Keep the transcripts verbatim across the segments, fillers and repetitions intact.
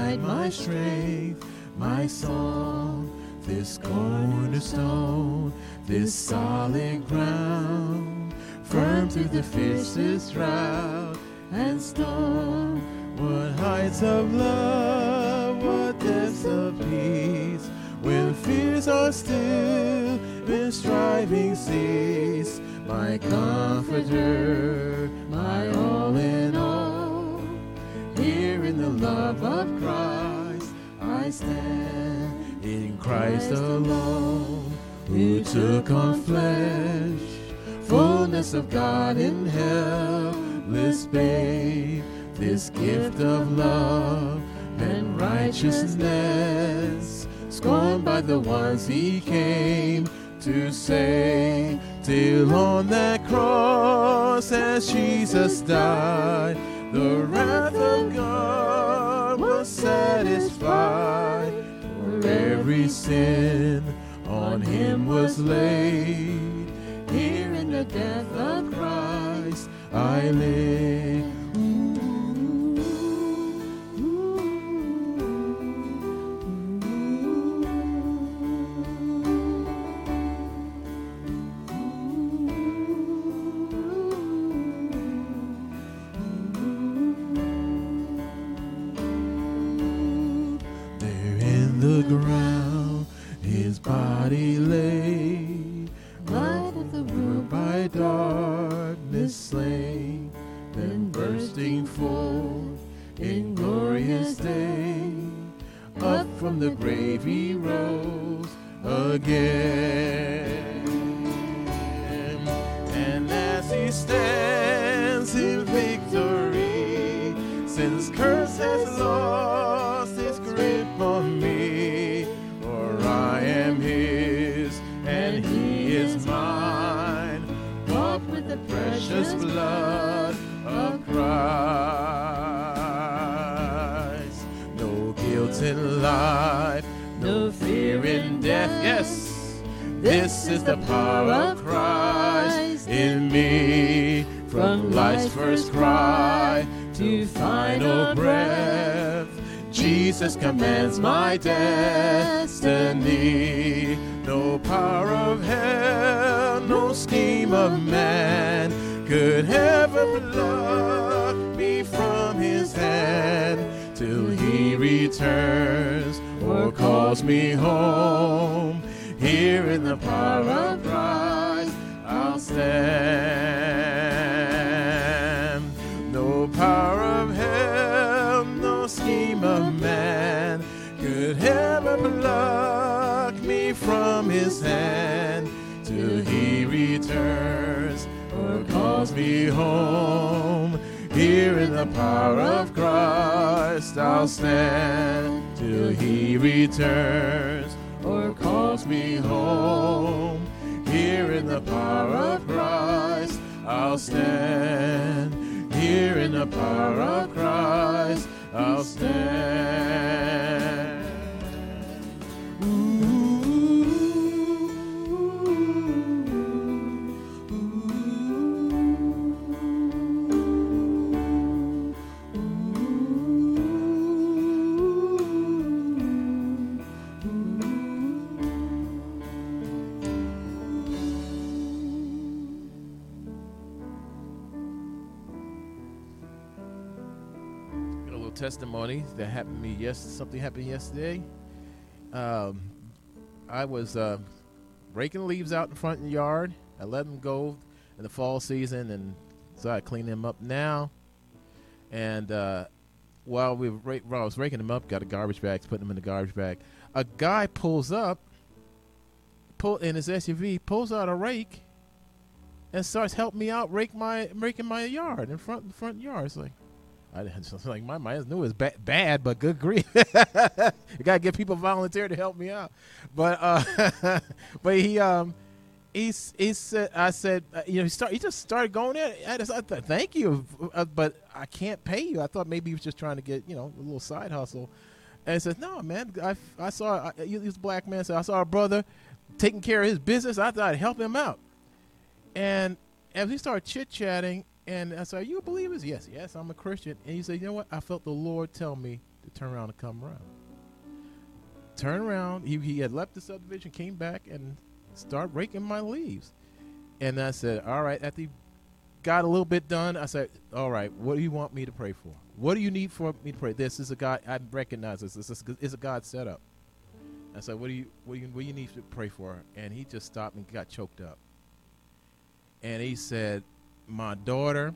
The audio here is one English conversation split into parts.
light, my strength, my song, this cornerstone, this solid ground, firm through the fiercest drought and storm. What heights of love, what depths of peace, when fears are still, when striving cease. My comforter, my all in all, here in the love of Christ I stand, in Christ alone, who took on flesh, fullness of God in helpless babe, this gift of love and righteousness, scorned by the ones he came to save, till on that cross as Jesus died, the wrath of God was satisfied, for every sin on him was laid, here in the death of Christ I live. Ground his body lay, light of the world by darkness slain, then bursting forth in glorious day, up from the grave he rose again. And as he stands in victory, since curse has lost its grip on me, I am his, and he is mine, bought with the precious blood of Christ. No guilt in life, no fear in death, yes, this is the power of Christ in me, from life's first cry to final breath. Jesus commands my destiny. No power of hell, no scheme of man could ever pluck me from his hand, till he returns or calls me home. Here in the power of Christ I'll stand. No power of hell, no scheme of man could ever pluck me from his hand, till he returns or calls me home. Here in the power of Christ I'll stand, till he returns or calls me home. Here in the power of Christ I'll stand. Here in the power of Christ I'll stand. Ooh. Testimony that happened to me. Yes, something happened yesterday. Um, I was uh, raking leaves out in front of the yard. I let them go in the fall season, and so I clean them up now. And uh, while we were, while I was raking them up, got a garbage bag, putting them in the garbage bag. A guy pulls up, pull in his S U V, pulls out a rake, and starts helping me out rake my raking my yard in front the front yard. It's like, I didn't like my mind knew it was ba- bad, but good grief, you gotta get people volunteer to help me out. But uh, but he um he he said I said uh, you know he start he just started going in. I just I thought thank you, uh, but I can't pay you. I thought maybe he was just trying to get you know a little side hustle. And he says no man, I I saw I, he was a black man. So I saw a brother taking care of his business. I thought I'd help him out. And as we started chit chatting. And I said, are you a believer? Yes, yes, I'm a Christian. And he said, you know what? I felt the Lord tell me to turn around and come around. Turn around. He, he had left the subdivision, came back, and started raking my leaves. And I said, all right, after he got a little bit done, I said, all right, what do you want me to pray for? What do you need for me to pray? This is a God, I recognize this. This is, is a God setup. I said, what do you what do you what do you need to pray for? And he just stopped and got choked up. And he said, my daughter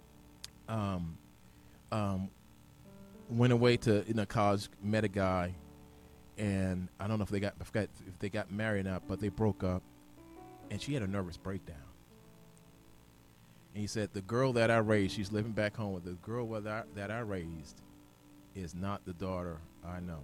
um, um, went away to you know college, met a guy, and I don't know if they got I forgot if they got married or not, but they broke up, and she had a nervous breakdown. And he said, the girl that I raised, she's living back home with the girl that I, that I raised is not the daughter I know.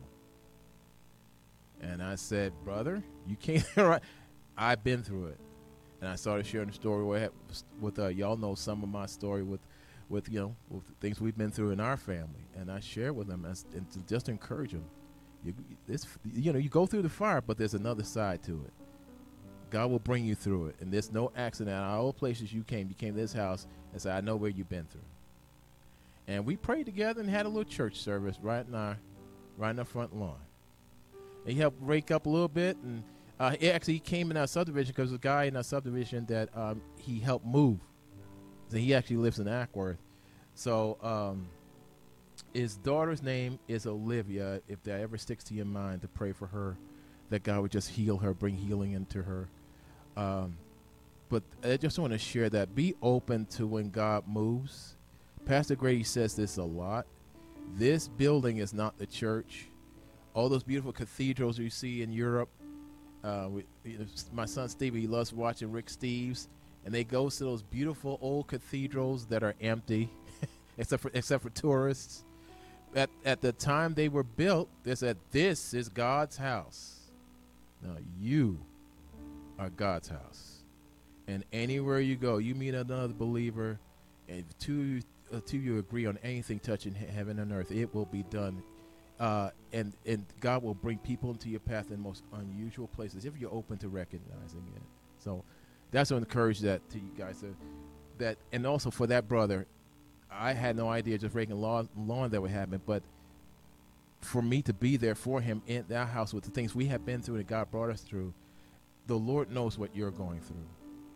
And I said, brother, you can't, right? I've been through it. And I started sharing the story with, with uh, y'all know some of my story with, with you know, with things we've been through in our family. And I share with them as, and to just encourage them. You, this, you know, you go through the fire, but there's another side to it. God will bring you through it. And there's no accident. Out of all places you came, you came to this house and said, I know where you've been through. And we prayed together and had a little church service right in our, right in the front lawn. And he helped rake up a little bit. And uh, he actually came in our subdivision because there's a guy in our subdivision that um, he helped move. So he actually lives in Ackworth. So um, his daughter's name is Olivia. If that ever sticks to your mind, to pray for her, that God would just heal her, bring healing into her. Um, but I just want to share that. Be open to when God moves. Pastor Grady says this a lot. This building is not the church. All those beautiful cathedrals you see in Europe. Uh, we, you know, my son Stevie, he loves watching Rick Steves, and they go to those beautiful old cathedrals that are empty, except for except for tourists. At at the time they were built, they said, "This is God's house." Now you are God's house, and anywhere you go, you meet another believer, and if two uh, two of you agree on anything touching he- heaven and earth, it will be done. Uh, and and God will bring people into your path in the most unusual places if you're open to recognizing it. So that's to encourage that to you guys. Uh, that and also for that brother, I had no idea just raking lawn, lawn that would happen, but for me to be there for him in that house with the things we have been through that God brought us through, the Lord knows what you're going through.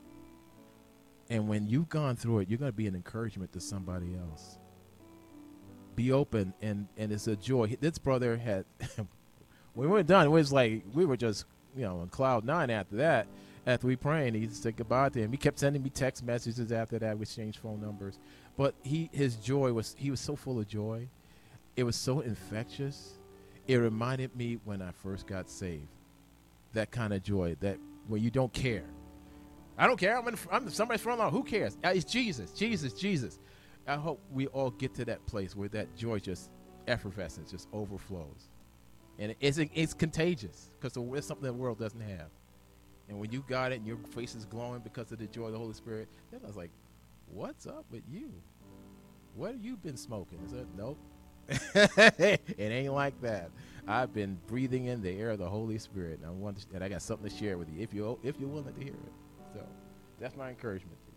And when you've gone through it, you're going to be an encouragement to somebody else. Be open, and, and it's a joy. This brother had, when we were done, it was like we were just, you know, on cloud nine after that. After we prayed, he said goodbye to him. He kept sending me text messages after that. We exchanged phone numbers. But he, his joy was, he was so full of joy. It was so infectious. It reminded me when I first got saved. That kind of joy, that when you don't care. I don't care. I'm, in, I'm somebody's front lawn. Who cares? Uh, It's Jesus, Jesus, Jesus. I hope we all get to that place where that joy just effervescence, just overflows. And it's it's contagious because it's something the world doesn't have. And when you got it and your face is glowing because of the joy of the Holy Spirit, then I was like, what's up with you? What have you been smoking? I said, nope. It ain't like that. I've been breathing in the air of the Holy Spirit, and I want to, and I got something to share with you if you if you're willing to hear it. So that's my encouragement to you.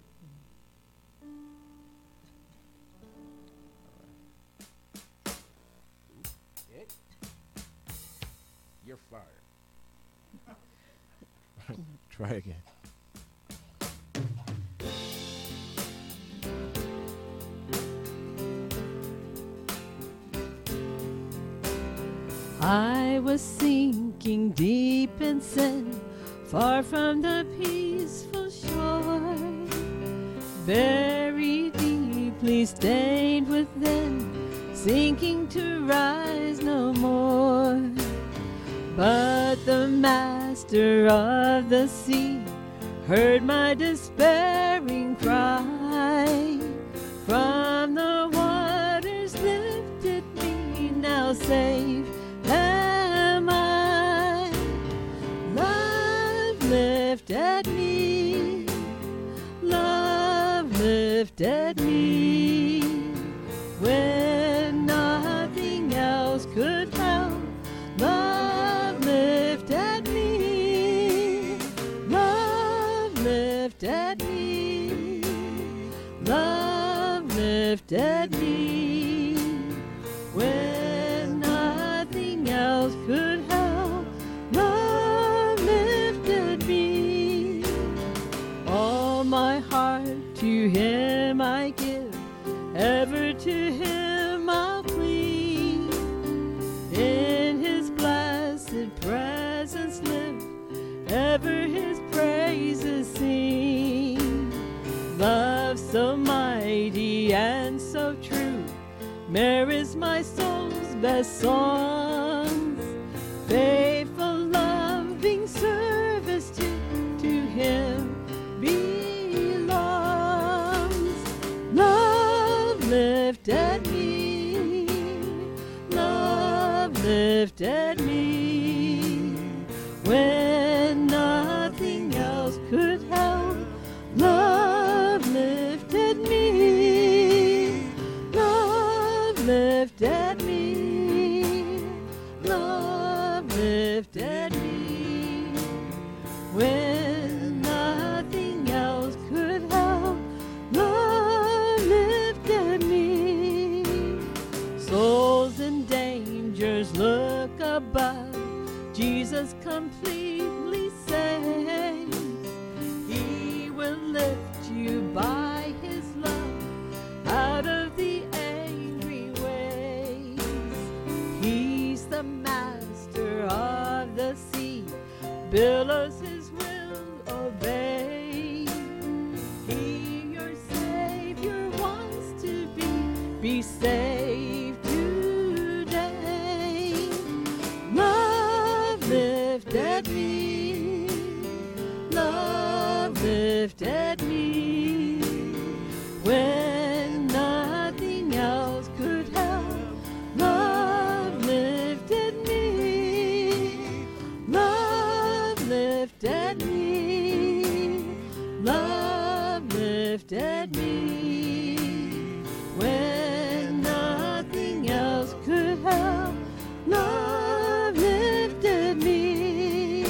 All right. You're fired. Try again. I was sinking deep in sin, far from the peaceful shore, very deeply stained within, sinking to rise no more. But the master of the sea heard my despairing cry. From the waters lifted me, now safe am I. Love lifted me, love lifted me, when nothing else could help. Love lifted me, love lifted me, love lifted me, when to him I'll cling. In his blessed presence live, ever his praises sing. Love so mighty and so true merits my soul's best songs. Faithful, loving service to, to him belongs. Love lifted me, love lifted me, when nothing else could help. Love lifted me, love lifted me, love lifted me, when nothing else could help. Love lifted me. Souls in dangers look above, Jesus completely saves. He will lift you by his love out of the angry waves. He's the master of the sea, billows his will obey. He, your Savior, wants to be, be saved today. Love lifted me, love lifted me, when nothing else could help. Love lifted me, love lifted me, love lifted me, when nothing else could help. Love lifted me,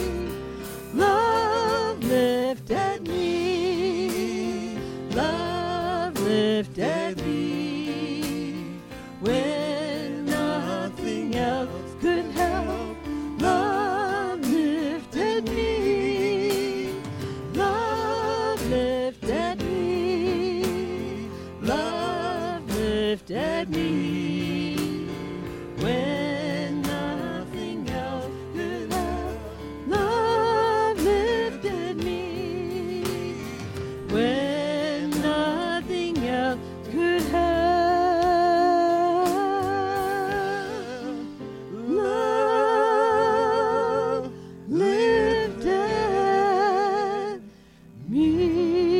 love lifted me, love lifted me, when nothing else could help. Love lifted me, love lifted me, love lifted me, when nothing else could help. Love lifted me, when nothing else could help. Love lifted me.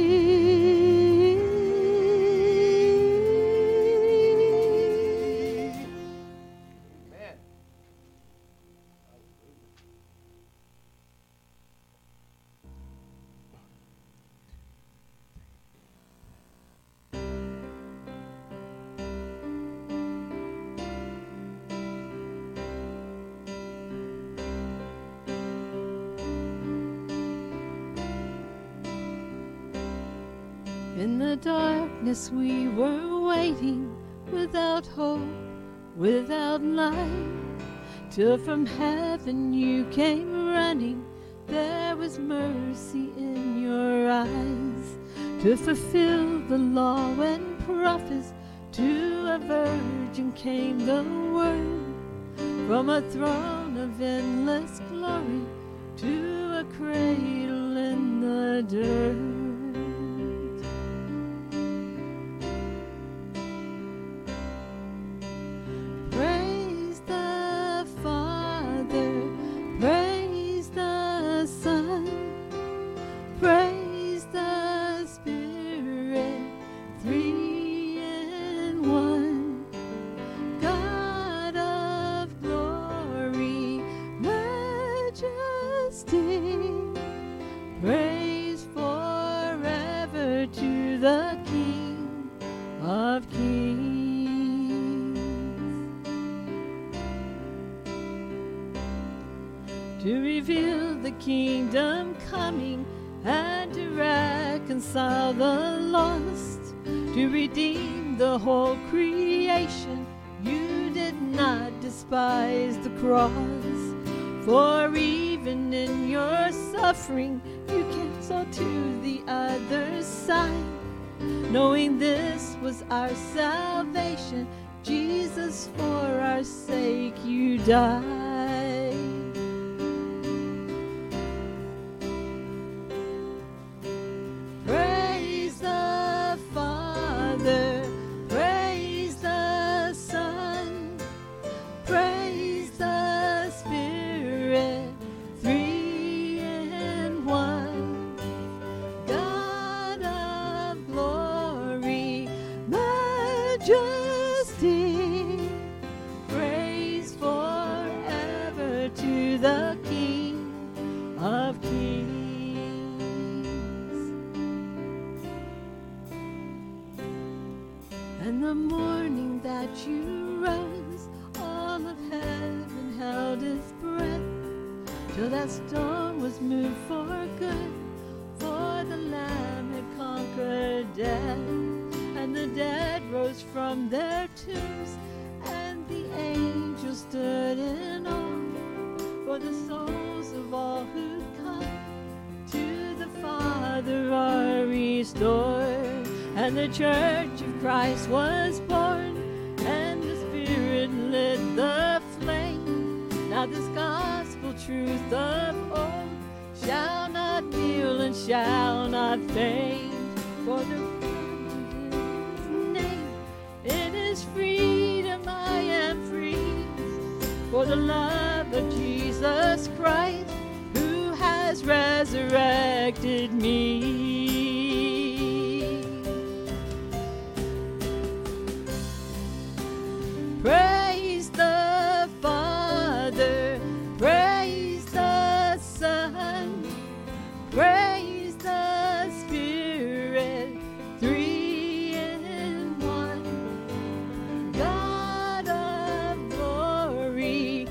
In the darkness we were waiting, without hope, without light, till from heaven you came running. There was mercy in your eyes, to fulfill the law and prophets. To a virgin came the word, from a throne of endless glory to a cradle in the dirt. Praise the Father, praise the Son, praise the Spirit, three in one. God of glory, majesty, praise forever to the King of kings. To reveal the kingdom coming and to reconcile the lost, to redeem the whole creation. You did not despise the cross, for even in your suffering you came so to the other side. knowing this was our salvation. Jesus, for our sake you died. Praise the Father, praise the Son, praise the Spirit, three in one. God of glory, majesty, praise forever to the King of kings. And the morning that you rose, all of heaven held its breath, till that stone was moved for good, for the Lamb had conquered death. And the dead rose from their tombs, and the angels stood in awe, for the souls of all who come to the Father are restored. And the church of Christ was born, and the Spirit lit the flame. Now this gospel truth of old shall not kneel and shall not faint, for the name, in his freedom I am free, for the love of Jesus Christ, who has resurrected me. Praise the Father, praise the Son, praise the Spirit, three in one. God of glory,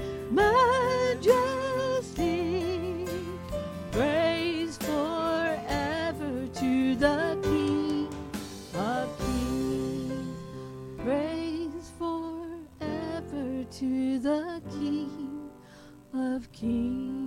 majesty, praise forever to the King of kings. Praise forever to the King of kings.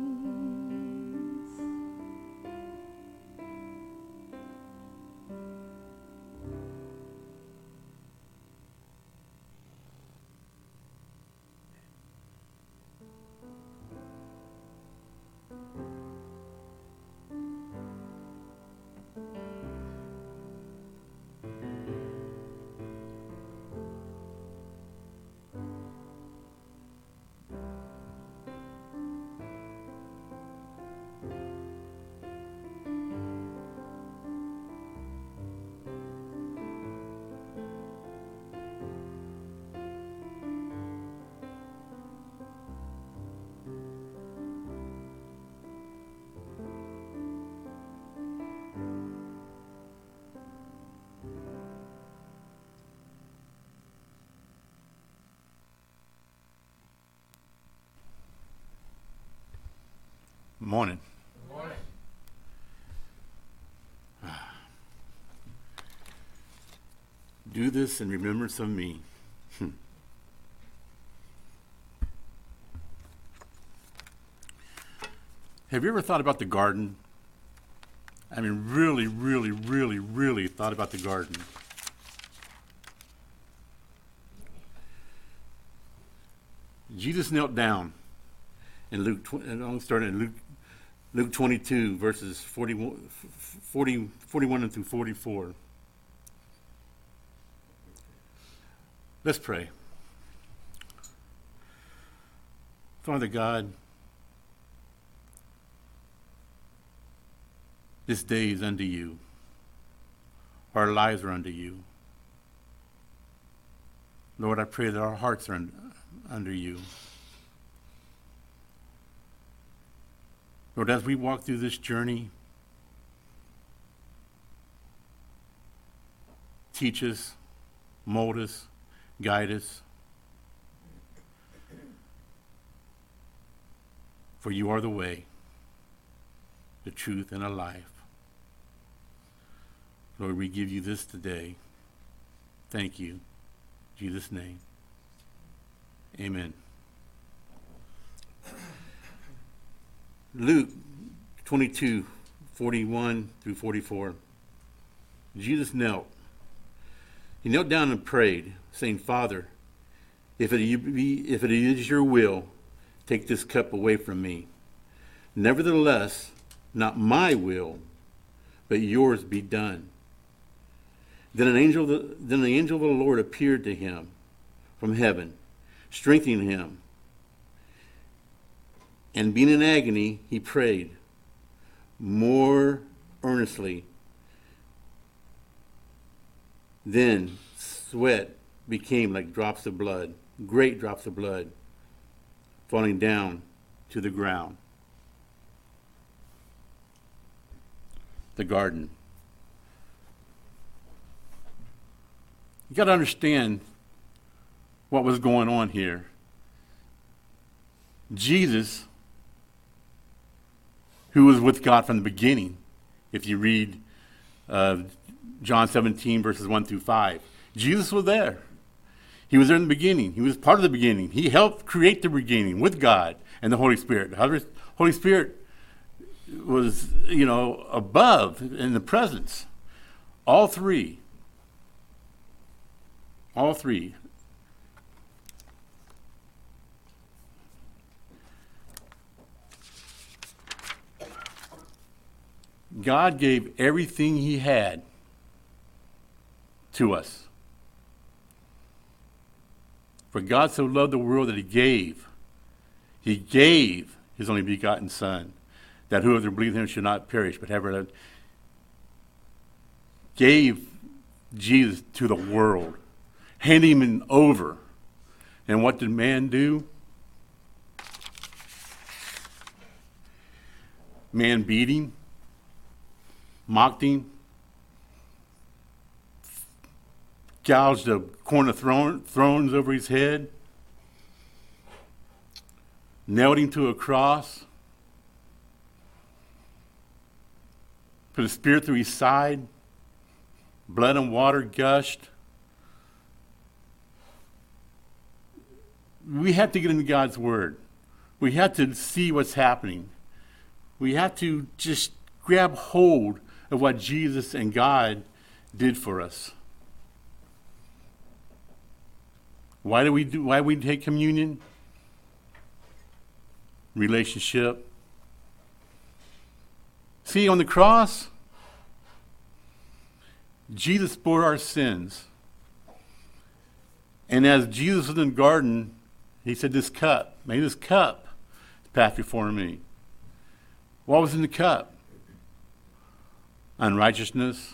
Morning. Good morning. Do this in remembrance of me. Hmm. Have you ever thought about the garden? I mean, really, really, really, really thought about the garden. Jesus knelt down in Luke, and I'm starting in Luke, Luke twenty-two, verses forty-one, forty, forty-one through forty-four. Let's pray. Father God, this day is unto you. Our lives are unto you. Lord, I pray that our hearts are un- under you. Lord, as we walk through this journey, teach us, mold us, guide us. For you are the way, the truth, and the life. Lord, we give you this today. Thank you. In Jesus' name. Amen. Luke twenty-two, forty-one through forty-four. Jesus knelt. He knelt down and prayed, saying, Father, if it be, if it is your will, take this cup away from me. Nevertheless, not my will, but yours be done. Then an angel, the, then the angel of the Lord appeared to him from heaven, strengthening him. And being in agony, he prayed more earnestly. Then sweat became like drops of blood, great drops of blood, falling down to the ground. The garden. You got to understand what was going on here. Jesus, who was with God from the beginning, if you read uh, John seventeen, verses one through five, Jesus was there. He was there in the beginning. He was part of the beginning. He helped create the beginning with God and the Holy Spirit. The Holy Spirit was, you know, above in the presence. All three. All three. God gave everything he had to us. For God so loved the world that he gave. He gave his only begotten Son, that whoever believes in him should not perish, but have everlasting. Gave Jesus to the world, handing him over. And what did man do? Man beat him, mocked him, gouged a corn of thorn, thorns over his head, nailed him to a cross, put a spear through his side, blood and water gushed. We have to get into God's word. We have to see what's happening. We have to just grab hold of what Jesus and God did for us. Why do we do? Why do we take communion? Relationship. See, on the cross, Jesus bore our sins. And as Jesus was in the garden, he said, this cup, may this cup pass before me. What was in the cup? Unrighteousness,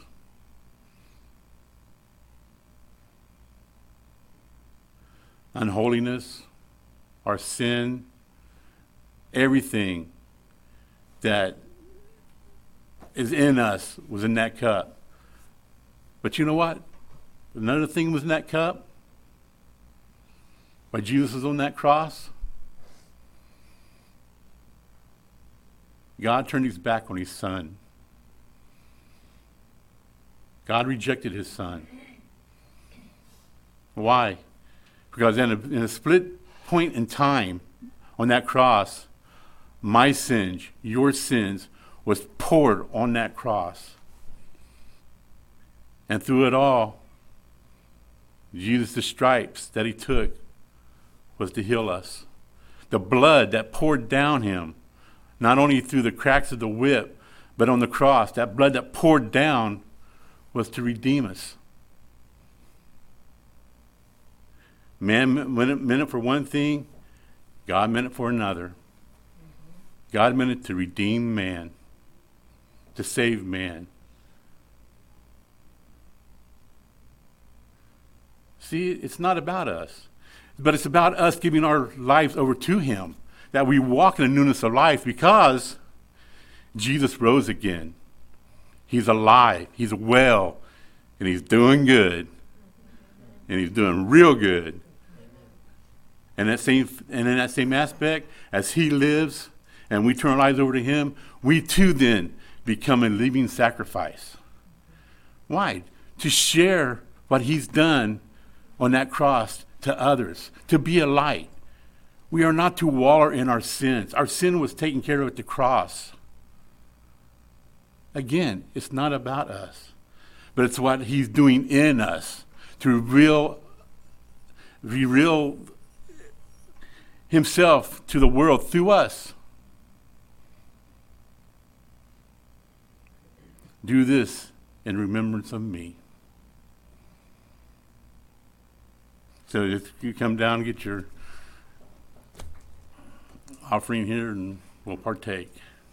unholiness, our sin, everything that is in us was in that cup. But you know what? Another thing was in that cup. While Jesus was on that cross, God turned his back on his Son. God rejected his Son. Why? Because in a, in a split point in time on that cross, my sins, your sins, was poured on that cross. And through it all, Jesus, the stripes that he took was to heal us. The blood that poured down him, not only through the cracks of the whip, but on the cross, that blood that poured down was to redeem us. Man meant it, meant it for one thing, God meant it for another. God meant it to redeem man, to save man. See, it's not about us, but it's about us giving our lives over to him, that we walk in the newness of life because Jesus rose again. He's alive, he's well, and he's doing good, and he's doing real good. And that same, and in that same aspect, as he lives and we turn our lives over to him, we too then become a living sacrifice. Why? To share what he's done on that cross to others, to be a light. We are not to wallow in our sins. Our sin was taken care of at the cross. Again, it's not about us, but it's what he's doing in us to reveal, reveal himself to the world through us. Do this in remembrance of me. So if you come down and get your offering here, and we'll partake.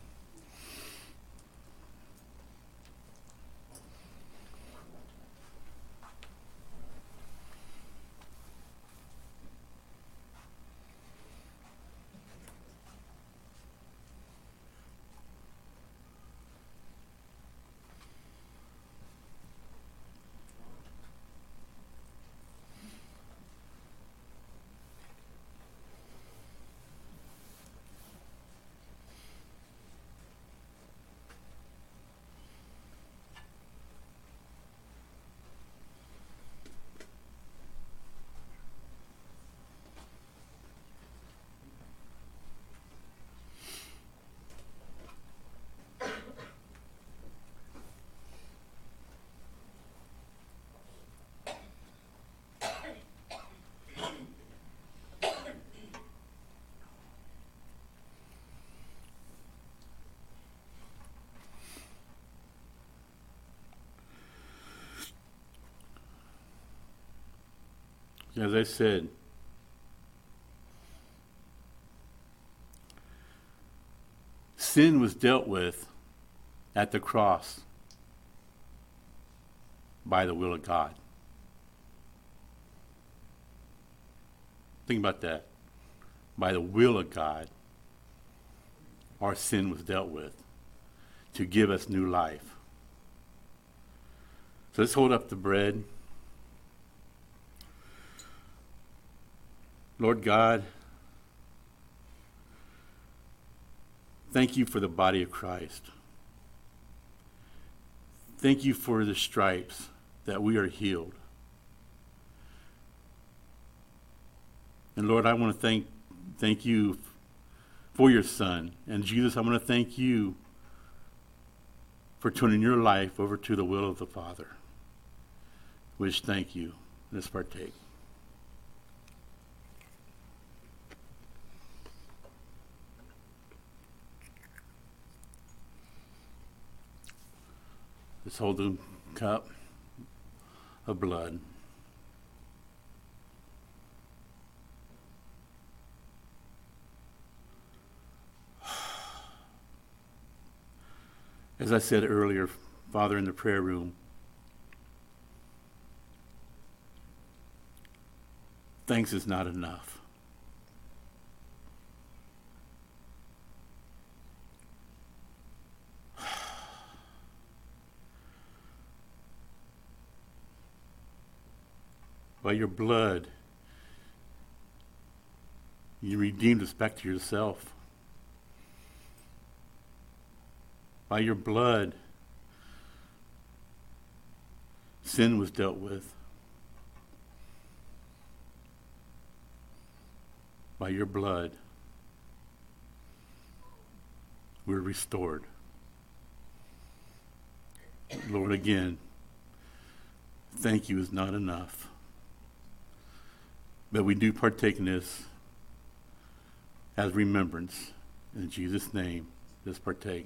As I said, sin was dealt with at the cross by the will of God. Think about that. By the will of God, our sin was dealt with to give us new life. So let's hold up the bread. Lord God, thank you for the body of Christ. Thank you for the stripes that we are healed. And Lord, I want to thank thank you for your Son. And Jesus, I want to thank you for turning your life over to the will of the Father. Which thank you. Let's partake. Let's hold the cup of blood. As I said earlier, Father, in the prayer room, thanks is not enough. By your blood, you redeemed us back to yourself. By your blood, sin was dealt with. By your blood, we're restored. Lord, again, thank you is not enough. But we do partake in this as remembrance. In Jesus' name, let's partake.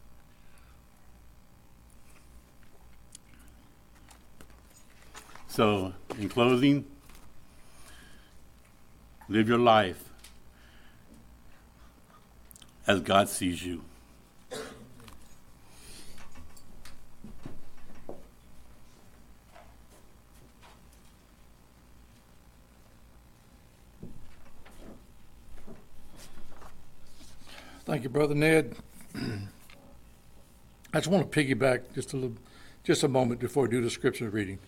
So, in closing, live your life as God sees you. Thank you, Brother Ned. I just want to piggyback just a little, just a moment before I do the scripture reading.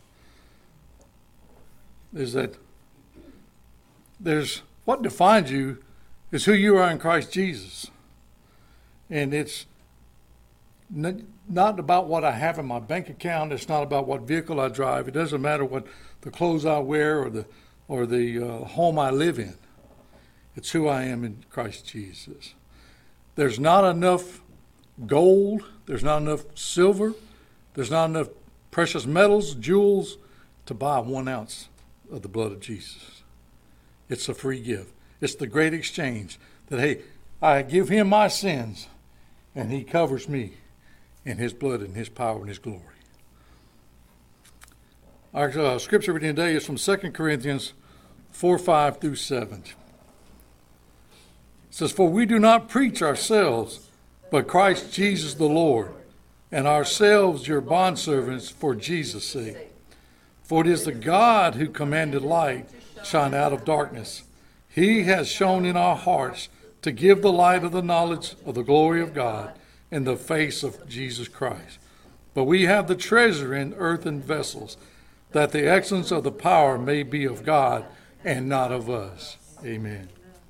Is that there's what defines you is who you are in Christ Jesus. And it's n- not about what I have in my bank account. It's not about what vehicle I drive. It doesn't matter what the clothes I wear or the or the uh, home I live in. It's who I am in Christ Jesus. There's not enough gold. There's not enough silver. There's not enough precious metals, jewels, to buy one ounce of the blood of Jesus. It's a free gift. It's the great exchange that, hey, I give him my sins, and he covers me in his blood and his power and his glory. Our uh, scripture reading today is from Second Corinthians four, five through seven. It says, "For we do not preach ourselves, but Christ Jesus the Lord, and ourselves your bondservants for Jesus' sake. For it is the God who commanded light shine out of darkness. He has shone in our hearts to give the light of the knowledge of the glory of God in the face of Jesus Christ. But we have the treasure in earthen vessels, that the excellence of the power may be of God and not of us." Amen.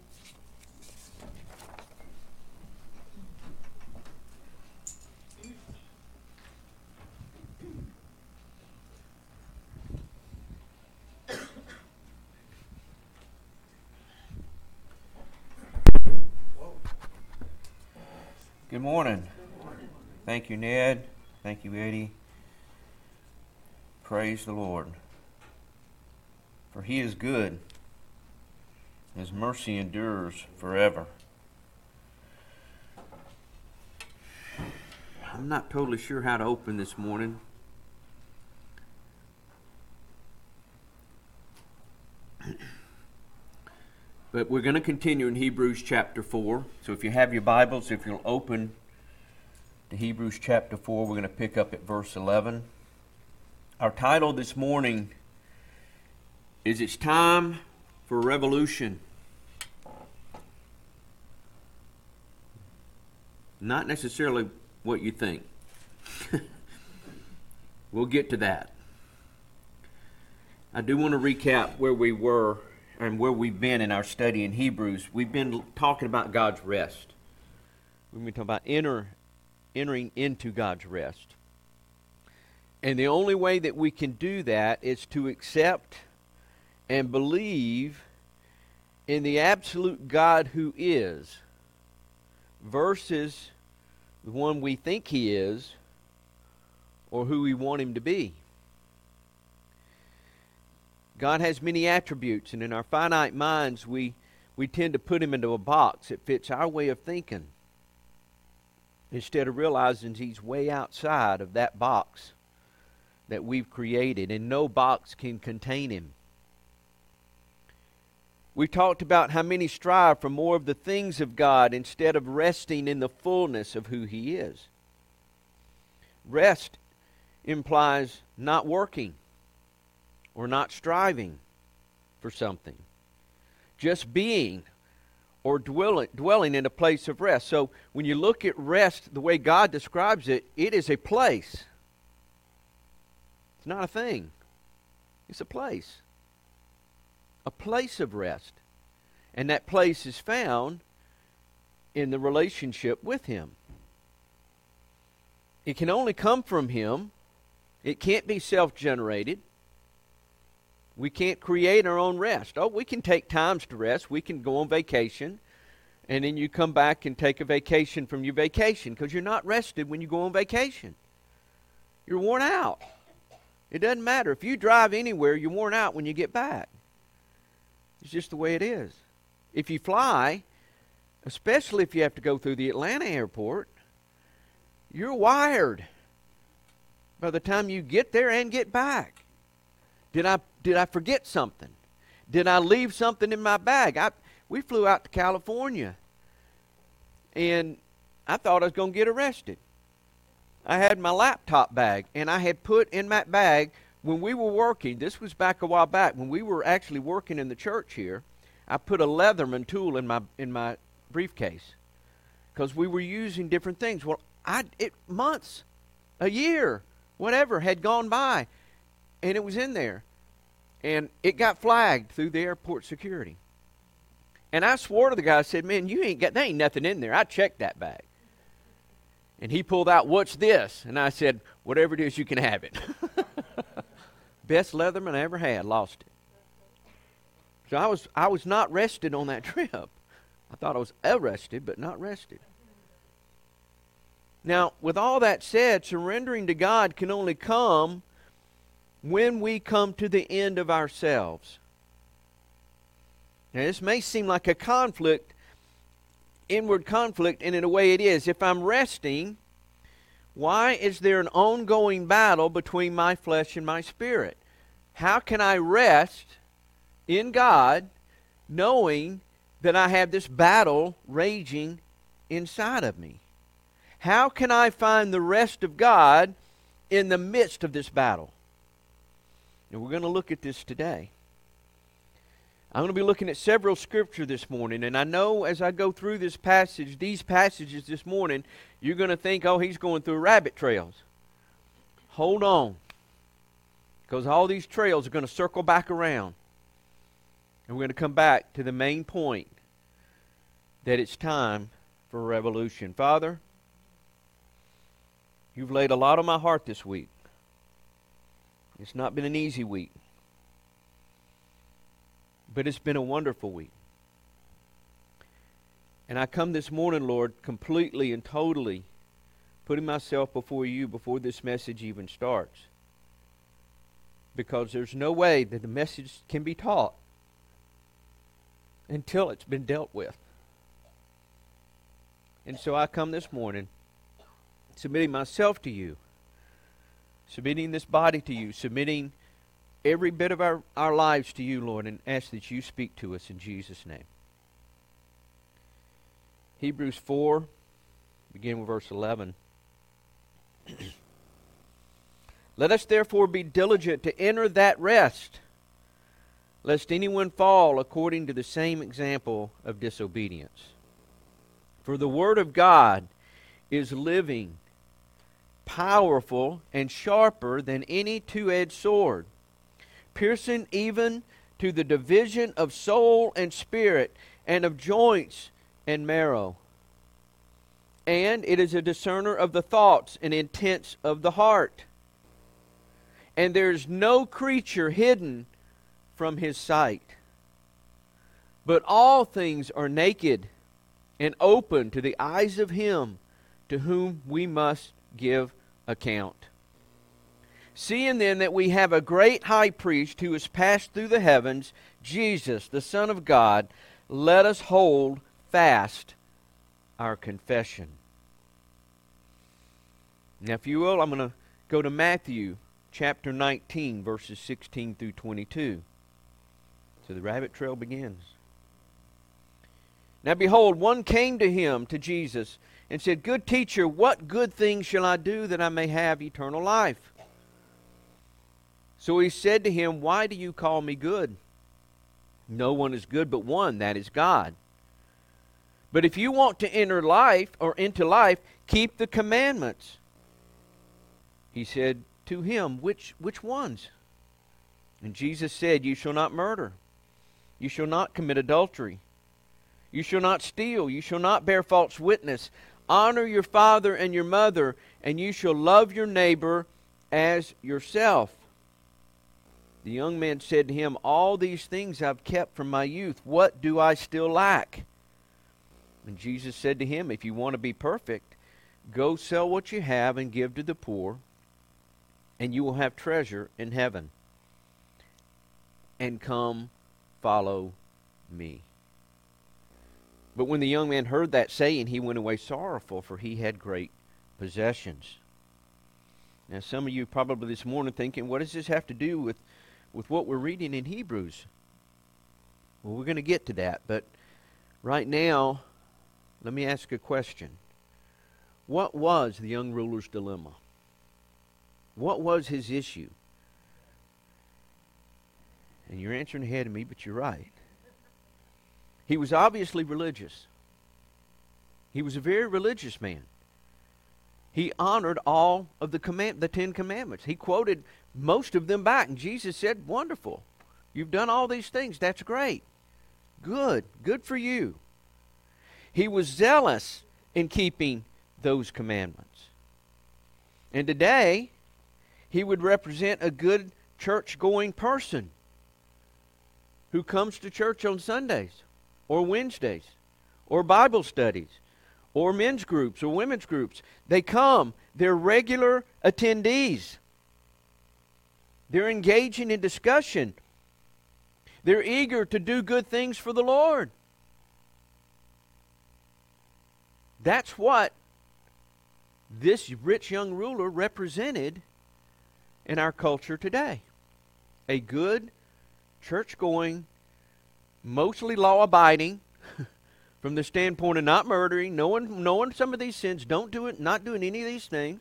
Good morning. Thank you, Ned. Thank you, Eddie. Praise the Lord. For he is good. His mercy endures forever. I'm not totally sure how to open this morning. But we're going to continue in Hebrews chapter four. So if you have your Bibles, if you'll open to Hebrews chapter four, we're going to pick up at verse eleven. Our title this morning is "It's Time for a Revolution." Not necessarily what you think. We'll get to that. I do want to recap where we were and where we've been in our study in Hebrews. We've been talking about God's rest. We've been talking about enter, entering into God's rest. And the only way that we can do that is to accept and believe in the absolute God who is versus the one we think he is or who we want him to be. God has many attributes, and in our finite minds, we, we tend to put him into a box that fits our way of thinking, instead of realizing he's way outside of that box that we've created, and no box can contain him. We talked about how many strive for more of the things of God instead of resting in the fullness of who he is. Rest implies not working or not striving for something, just being or dwelling, dwelling in a place of rest. So when you look at rest the way God describes it, it is a place. It's not a thing. It's a place. A place of rest. And that place is found in the relationship with him. It can only come from him. It can't be self-generated. We can't create our own rest. Oh, we can take times to rest. We can go on vacation, and then you come back and take a vacation from your vacation, because you're not rested when you go on vacation. You're worn out. It doesn't matter. If you drive anywhere, you're worn out when you get back. It's just the way it is. If you fly, especially if you have to go through the Atlanta airport, you're wired by the time you get there and get back. Did I did I forget something? Did I leave something in my bag? I we flew out to California, and I thought I was going to get arrested. I had my laptop bag, and I had put in that bag, when we were working, this was back a while back, when we were actually working in the church here, I put a Leatherman tool in my in my briefcase, because we were using different things. Well, I it months, a year, whatever had gone by, and it was in there. And it got flagged through the airport security. And I swore to the guy, I said, man, you ain't got, there ain't nothing in there. I checked that bag. And he pulled out, what's this? And I said, whatever it is, you can have it. Best Leatherman I ever had, lost it. So I was I was not rested on that trip. I thought I was arrested, but not rested. Now, with all that said, surrendering to God can only come when we come to the end of ourselves. Now, this may seem like a conflict, inward conflict, and in a way it is. If I'm resting, why is there an ongoing battle between my flesh and my spirit? How can I rest in God knowing that I have this battle raging inside of me? How can I find the rest of God in the midst of this battle? And we're going to look at this today. I'm going to be looking at several scripture this morning, and I know as I go through this passage, these passages this morning, you're going to think, oh, he's going through rabbit trails. Hold on, because all these trails are going to circle back around, and we're going to come back to the main point, that it's time for revolution. Father, you've laid a lot on my heart this week. It's not been an easy week, but it's been a wonderful week. And I come this morning, Lord, completely and totally putting myself before you before this message even starts. Because there's no way that the message can be taught until it's been dealt with. And so I come this morning submitting myself to you, submitting this body to you, submitting every bit of our, our lives to you, Lord, and ask that you speak to us in Jesus' name. Hebrews four, begin with verse eleven. Let us therefore be diligent to enter that rest, lest anyone fall according to the same example of disobedience. For the word of God is living, powerful, and sharper than any two-edged sword, piercing even to the division of soul and spirit, and of joints and marrow. And it is a discerner of the thoughts and intents of the heart. And there is no creature hidden from his sight, but all things are naked and open to the eyes of him to whom we must give account. Seeing then that we have a great high priest who has passed through the heavens, Jesus, the Son of God, let us hold fast our confession. Now, if you will, I'm going to go to Matthew chapter nineteen, verses sixteen through twenty-two. So the rabbit trail begins. Now behold, one came to him, to Jesus, and said, Good teacher, what good thing shall I do that I may have eternal life? So he said to him, Why do you call me good? No one is good but one, that is God. But if you want to enter life, or into life, keep the commandments. He said to him, Which, which ones? And Jesus said, You shall not murder. You shall not commit adultery. You shall not steal. You shall not bear false witness. Honor your father and your mother, and you shall love your neighbor as yourself. The young man said to him, All these things I've kept from my youth. What do I still lack? And Jesus said to him, If you want to be perfect, go sell what you have and give to the poor, and you will have treasure in heaven. And come, follow me. But when the young man heard that saying, he went away sorrowful, for he had great possessions. Now, some of you probably this morning thinking, what does this have to do with, with what we're reading in Hebrews? Well, we're going to get to that. But right now, let me ask a question. What was the young ruler's dilemma? What was his issue? And you're answering ahead of me, but you're right. He was obviously religious. He was a very religious man. He honored all of the command, the Ten Commandments. He quoted most of them back, and Jesus said, Wonderful. You've done all these things. That's great. Good. Good for you. He was zealous in keeping those commandments. And today, he would represent a good church-going person who comes to church on Sundays or Wednesdays or Bible studies or men's groups or women's groups. They come. They're regular attendees. They're engaging in discussion. They're eager to do good things for the Lord. That's what this rich young ruler represented in our culture today. A good, church-going, mostly law-abiding, from the standpoint of not murdering, knowing, knowing some of these sins, don't do it, not doing any of these things,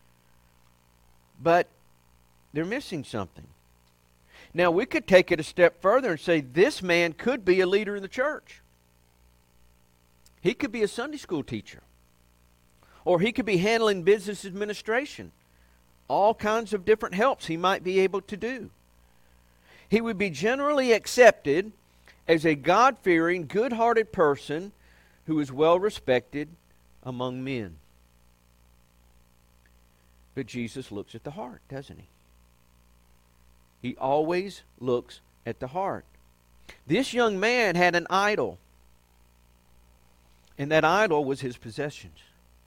but they're missing something. Now, we could take it a step further and say this man could be a leader in the church. He could be a Sunday school teacher. Or he could be handling business administration. All kinds of different helps he might be able to do. He would be generally accepted as a God-fearing, good-hearted person who is well-respected among men. But Jesus looks at the heart, doesn't he? He always looks at the heart. This young man had an idol, and that idol was his possessions.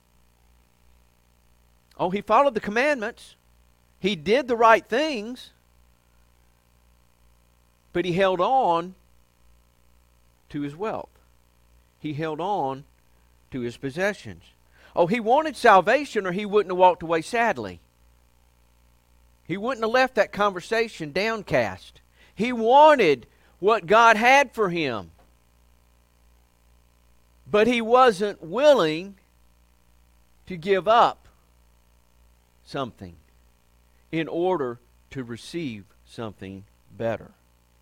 Oh, he followed the commandments. He did the right things, but he held on to his wealth. He held on to his possessions. Oh, he wanted salvation, or he wouldn't have walked away sadly. He wouldn't have left that conversation downcast. He wanted what God had for him. But he wasn't willing to give up something in order to receive something better.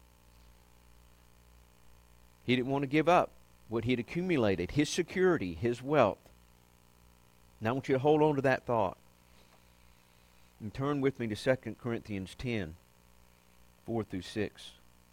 He didn't want to give up what he'd accumulated, his security, his wealth. Now I want you to hold on to that thought. And turn with me to Second Corinthians ten, four through six.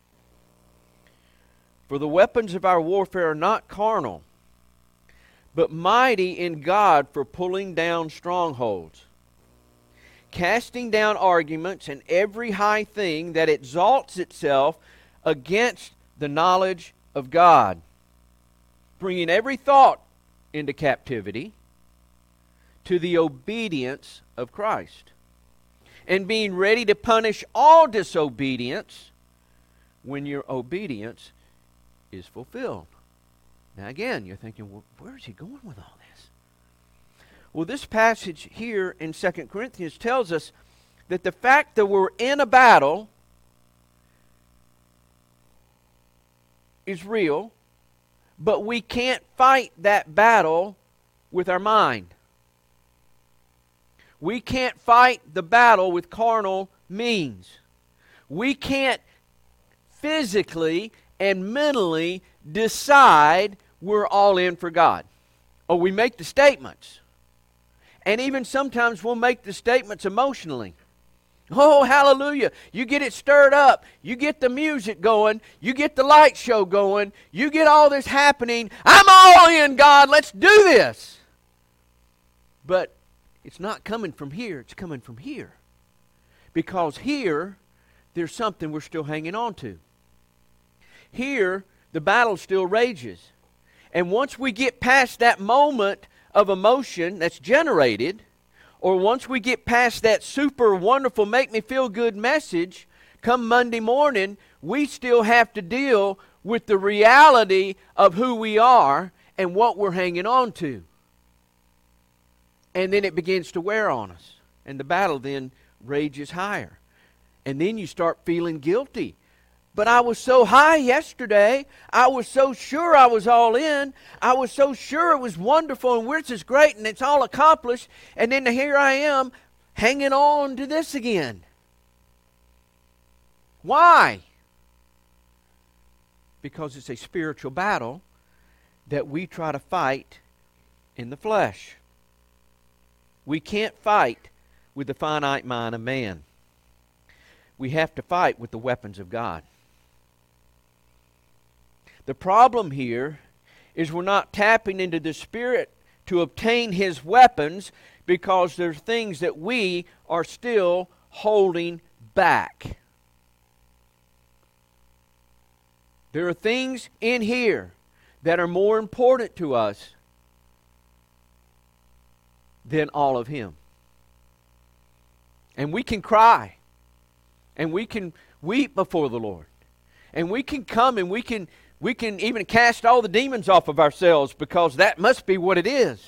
For the weapons of our warfare are not carnal, but mighty in God for pulling down strongholds, casting down arguments and every high thing that exalts itself against the knowledge of God, bringing every thought into captivity to the obedience of Christ, and being ready to punish all disobedience when your obedience is fulfilled. Now again, you're thinking, well, where is he going with all this? Well, this passage here in Second Corinthians tells us that the fact that we're in a battle is real, but we can't fight that battle with our mind. We can't fight the battle with carnal means. We can't physically and mentally decide we're all in for God. Oh, we make the statements. And even sometimes we'll make the statements emotionally. Oh, hallelujah. You get it stirred up. You get the music going. You get the light show going. You get all this happening. I'm all in, God. Let's do this. But it's not coming from here. It's coming from here. Because here, there's something we're still hanging on to. Here, the battle still rages. And once we get past that moment of emotion that's generated, or once we get past that super wonderful, make me feel good message, come Monday morning, we still have to deal with the reality of who we are and what we're hanging on to. And then it begins to wear on us. And the battle then rages higher. And then you start feeling guilty. But I was so high yesterday. I was so sure I was all in. I was so sure it was wonderful and this is great and it's all accomplished. And then here I am hanging on to this again. Why? Because it's a spiritual battle that we try to fight in the flesh. We can't fight with the finite mind of man. We have to fight with the weapons of God. The problem here is we're not tapping into the Spirit to obtain His weapons because there's things that we are still holding back. There are things in here that are more important to us than all of Him. And we can cry. And we can weep before the Lord. And we can come and we can we can even cast all the demons off of ourselves, because that must be what it is.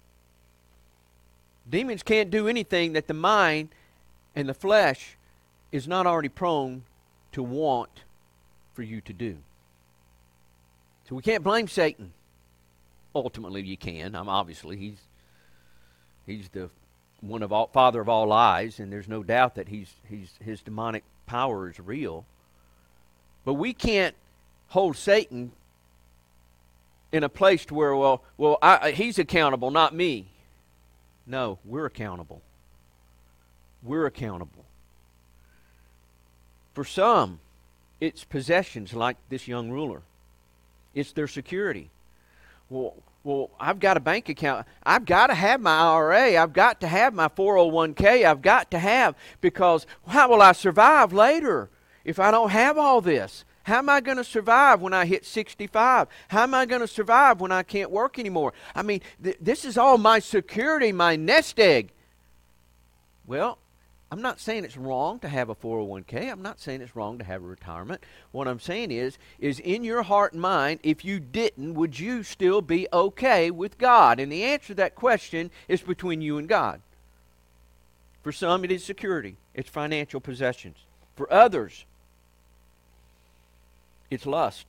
Demons can't do anything that the mind and the flesh is not already prone to want for you to do. So we can't blame Satan. Ultimately, you can. I'm obviously he's he's the one of all, father of all lies, and there's no doubt that he's he's his demonic power is real. But we can't hold Satan in a place to where, well, well, I, he's accountable, not me. No, we're accountable. We're accountable. For some, it's possessions like this young ruler. It's their security. Well, well, I've got a bank account. I've got to have my I R A. I've got to have my four oh one k. I've got to have, because how will I survive later if I don't have all this? How am I going to survive when I hit sixty-five? How am I going to survive when I can't work anymore? I mean, th- this is all my security, my nest egg. Well, I'm not saying it's wrong to have a four oh one k. I'm not saying it's wrong to have a retirement. What I'm saying is, is in your heart and mind, if you didn't, would you still be okay with God? And the answer to that question is between you and God. For some, it is security. It's financial possessions. For others, it's lust.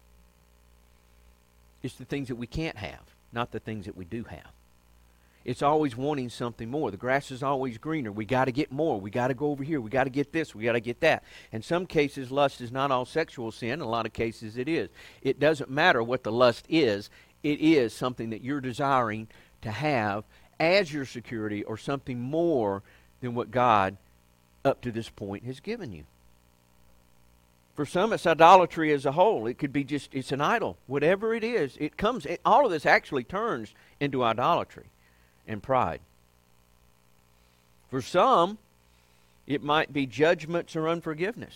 It's the things that we can't have, not the things that we do have. It's always wanting something more. The grass is always greener. We got to get more. We got to go over here. We got to get this. We got to get that. In some cases, lust is not all sexual sin. In a lot of cases, it is. It doesn't matter what the lust is. It is something that you're desiring to have as your security, or something more than what God, up to this point, has given you. For some, it's idolatry as a whole. It could be just, it's an idol. Whatever it is, it comes, it, all of this actually turns into idolatry and pride. For some, it might be judgments or unforgiveness.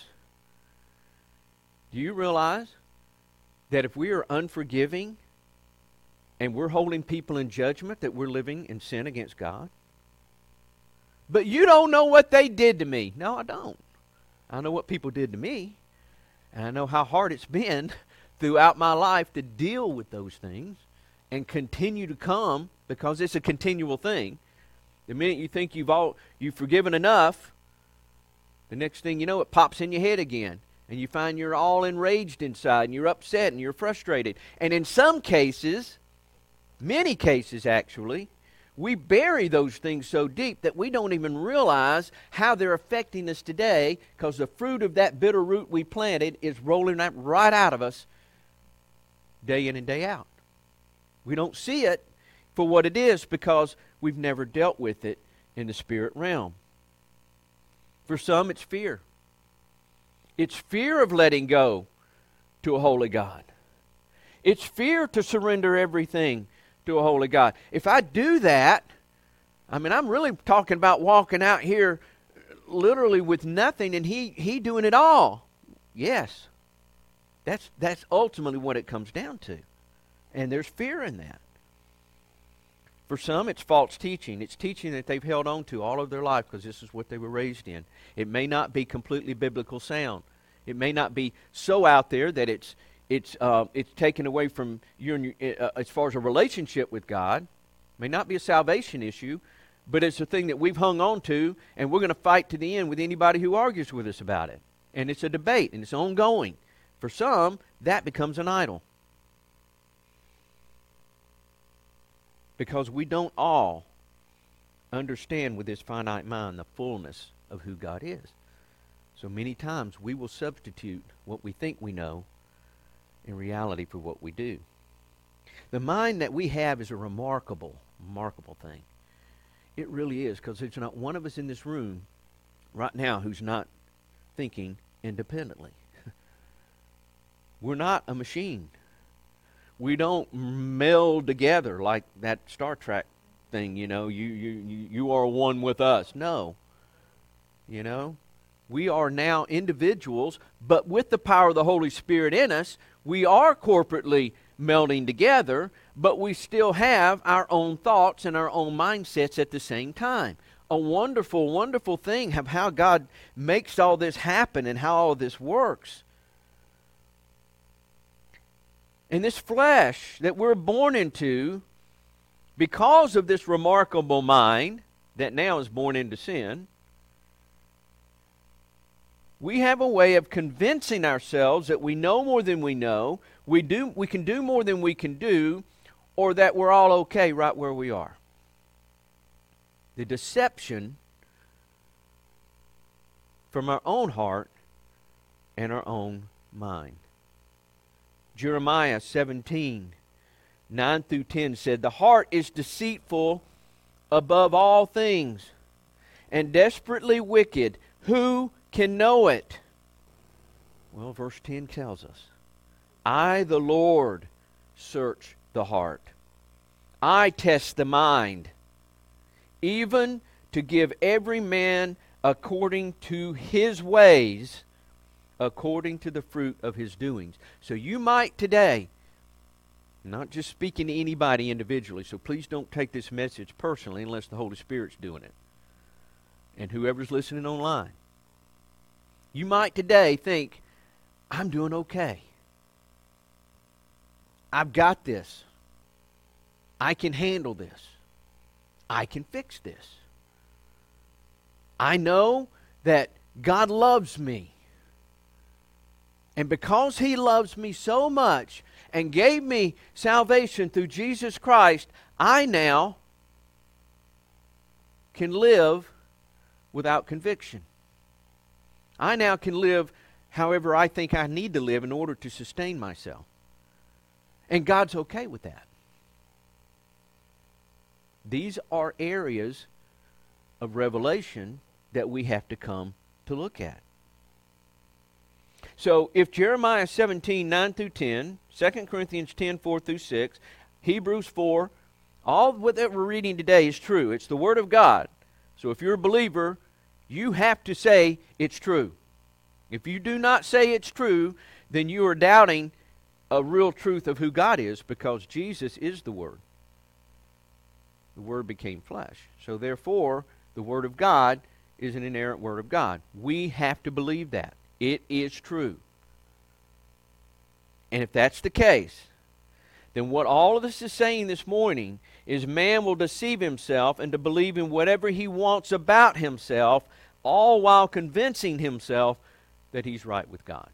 Do you realize that if we are unforgiving and we're holding people in judgment, that we're living in sin against God? But you don't know what they did to me. No, I don't. I know what people did to me. And I know how hard it's been throughout my life to deal with those things and continue to come, because it's a continual thing. The minute you think you've all you've forgiven enough, the next thing you know, it pops in your head again. And you find you're all enraged inside, and you're upset, and you're frustrated. And in some cases, many cases actually, we bury those things so deep that we don't even realize how they're affecting us today, because the fruit of that bitter root we planted is rolling right out of us day in and day out. We don't see it for what it is because we've never dealt with it in the spirit realm. For some, it's fear. It's fear of letting go to a holy God. It's fear to surrender everything to a holy God. If I do that, I mean, I'm really talking about walking out here literally with nothing and he he doing it all. Yes. That's that's ultimately what it comes down to. And there's fear in that. For some, it's false teaching. It's teaching that they've held on to all of their life because this is what they were raised in. It may not be completely biblical sound. It may not be so out there that it's It's uh, it's taken away from you and your, uh, as far as a relationship with God. It may not be a salvation issue, but it's a thing that we've hung on to, and we're going to fight to the end with anybody who argues with us about it. And it's a debate, and it's ongoing. For some, that becomes an idol. Because we don't all understand with this finite mind the fullness of who God is. So many times we will substitute what we think we know in reality for what we do. The mind that we have is a remarkable, remarkable thing. It really is, because there's not one of us in this room right now who's not thinking independently. We're not a machine. We don't meld together like that Star Trek thing, you know, you you you, you are one with us. No. You know, we are now individuals, but with the power of the Holy Spirit in us, we are corporately melding together, but we still have our own thoughts and our own mindsets at the same time. a wonderful, wonderful thing of how God makes all this happen and how all this works. And this flesh that we're born into, because of this remarkable mind that now is born into sin, we have a way of convincing ourselves that we know more than we know, we do, we can do more than we can do, or that we're all okay right where we are. The deception from our own heart and our own mind. Jeremiah seventeen, nine through ten said, "The heart is deceitful above all things, and desperately wicked. Who can know it?" Well, verse ten tells us, "I, the Lord, search the heart. I test the mind, even to give every man according to his ways, according to the fruit of his doings." So you might today, not just speaking to anybody individually, so please don't take this message personally unless the Holy Spirit's doing it, and whoever's listening online. You might today think, I'm doing okay. I've got this. I can handle this. I can fix this. I know that God loves me. And because He loves me so much and gave me salvation through Jesus Christ, I now can live without conviction. I now can live however I think I need to live in order to sustain myself. And God's okay with that. These are areas of revelation that we have to come to look at. So if Jeremiah seventeen, nine through ten, Second Corinthians ten, four through six, Hebrews four, all what that we're reading today is true. It's the Word of God. So if you're a believer, you have to say it's true. If you do not say it's true, then you are doubting a real truth of who God is, because Jesus is the Word. The Word became flesh. So therefore, the Word of God is an inerrant Word of God. We have to believe that. It is true. And if that's the case, then what all of this is saying this morning is man will deceive himself and to believe in whatever he wants about himself, all while convincing himself that he's right with God.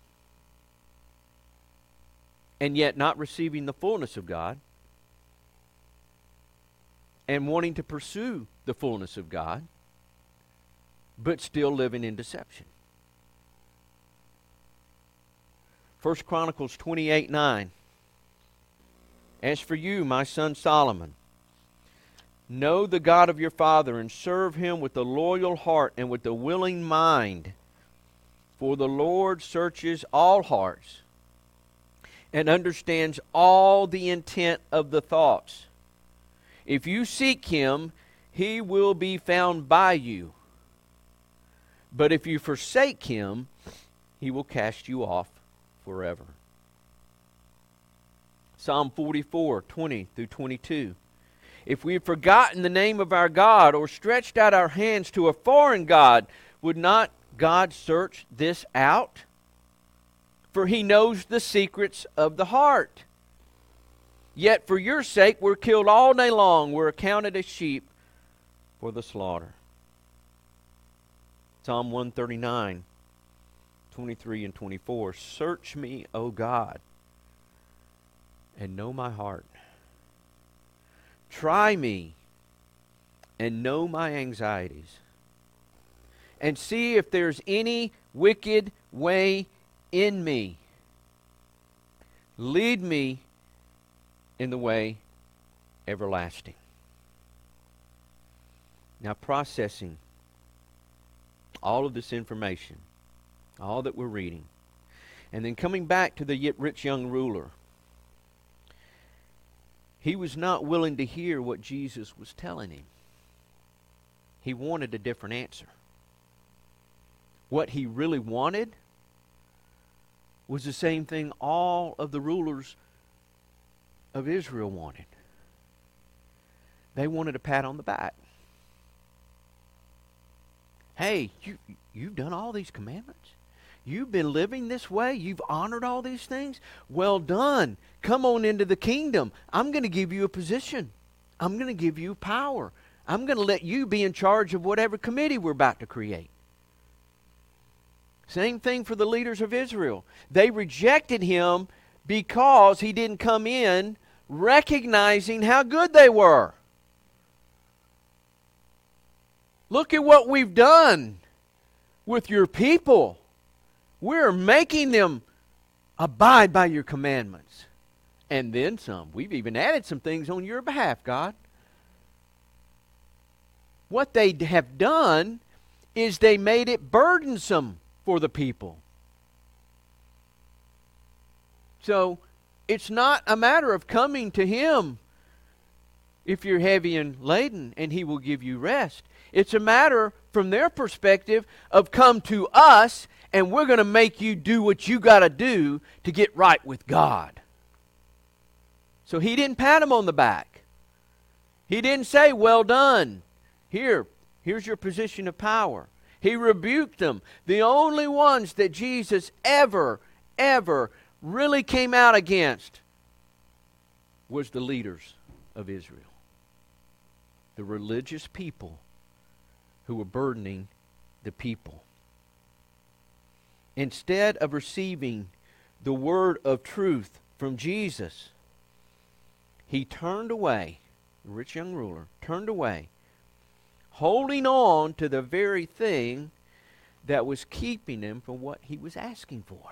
And yet not receiving the fullness of God and wanting to pursue the fullness of God, but still living in deception. First Chronicles twenty-eight, nine. "As for you, my son Solomon, know the God of your father and serve Him with a loyal heart and with a willing mind. For the Lord searches all hearts and understands all the intent of the thoughts. If you seek Him, He will be found by you. But if you forsake Him, He will cast you off forever." Psalm forty-four, twenty through twenty-two. "If we have forgotten the name of our God or stretched out our hands to a foreign God, would not God search this out? For He knows the secrets of the heart. Yet for your sake we're killed all day long. We're accounted as sheep for the slaughter." Psalm one thirty-nine, twenty-three and twenty-four. "Search me, O God, and know my heart. Try me and know my anxieties. And see if there's any wicked way in me. Lead me in the way everlasting." Now, processing all of this information, all that we're reading, and then coming back to the rich young ruler, he was not willing to hear what Jesus was telling him. He wanted a different answer. What he really wanted was the same thing all of the rulers of Israel wanted. They wanted a pat on the back. Hey, you, you've done all these commandments? You've been living this way? You've honored all these things? Well done. Come on into the kingdom. I'm going to give you a position. I'm going to give you power. I'm going to let you be in charge of whatever committee we're about to create. Same thing for the leaders of Israel. They rejected him because he didn't come in recognizing how good they were. Look at what we've done with your people. We're making them abide by your commandments. And then some. We've even added some things on your behalf, God. What they have done is they made it burdensome for the people. So it's not a matter of coming to him if you're heavy and laden, and he will give you rest. It's a matter, from their perspective, of come to us, and we're going to make you do what you got to do to get right with God. So he didn't pat him on the back. He didn't say, well done. Here, here's your position of power. He rebuked them. The only ones that Jesus ever, ever really came out against was the leaders of Israel. The religious people who were burdening the people. Instead of receiving the word of truth from Jesus, he turned away, the rich young ruler turned away, holding on to the very thing that was keeping him from what he was asking for.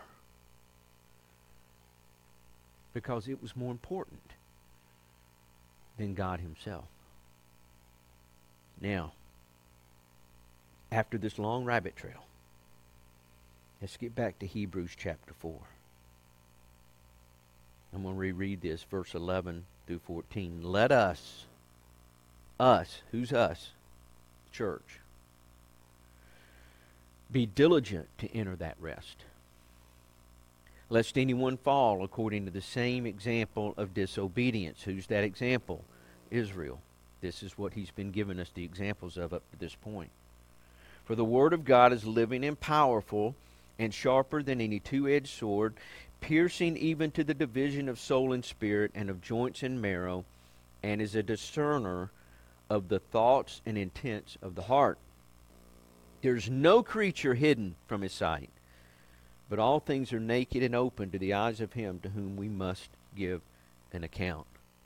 Because it was more important than God himself. Now, after this long rabbit trail, let's get back to Hebrews chapter four. I'm going to reread this, verse eleven through fourteen. Let us, us, who's us? Church. Be diligent to enter that rest, lest anyone fall according to the same example of disobedience. Who's that example? Israel. This is what he's been giving us the examples of up to this point. For the word of God is living and powerful and sharper than any two-edged sword, piercing even to the division of soul and spirit and of joints and marrow, and is a discerner of the thoughts and intents of the heart. There's no creature hidden from his sight, but all things are naked and open to the eyes of him to whom we must give an account.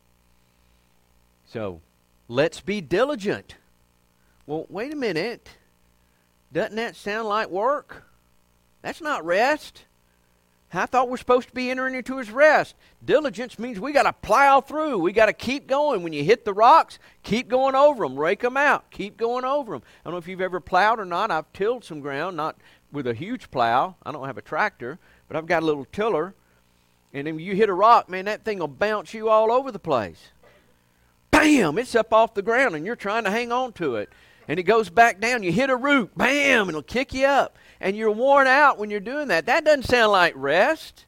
So, let's be diligent. Well, wait a minute. Doesn't that sound like work? That's not rest. I thought we're supposed to be entering into his rest. Diligence means we got to plow through. We got to keep going. When you hit the rocks, keep going over them. Rake them out. Keep going over them. I don't know if you've ever plowed or not. I've tilled some ground, not with a huge plow. I don't have a tractor, but I've got a little tiller. And then when you hit a rock, man, that thing will bounce you all over the place. Bam! It's up off the ground, and you're trying to hang on to it. And it goes back down. You hit a root. Bam! It'll kick you up. And you're worn out when you're doing that. That doesn't sound like rest.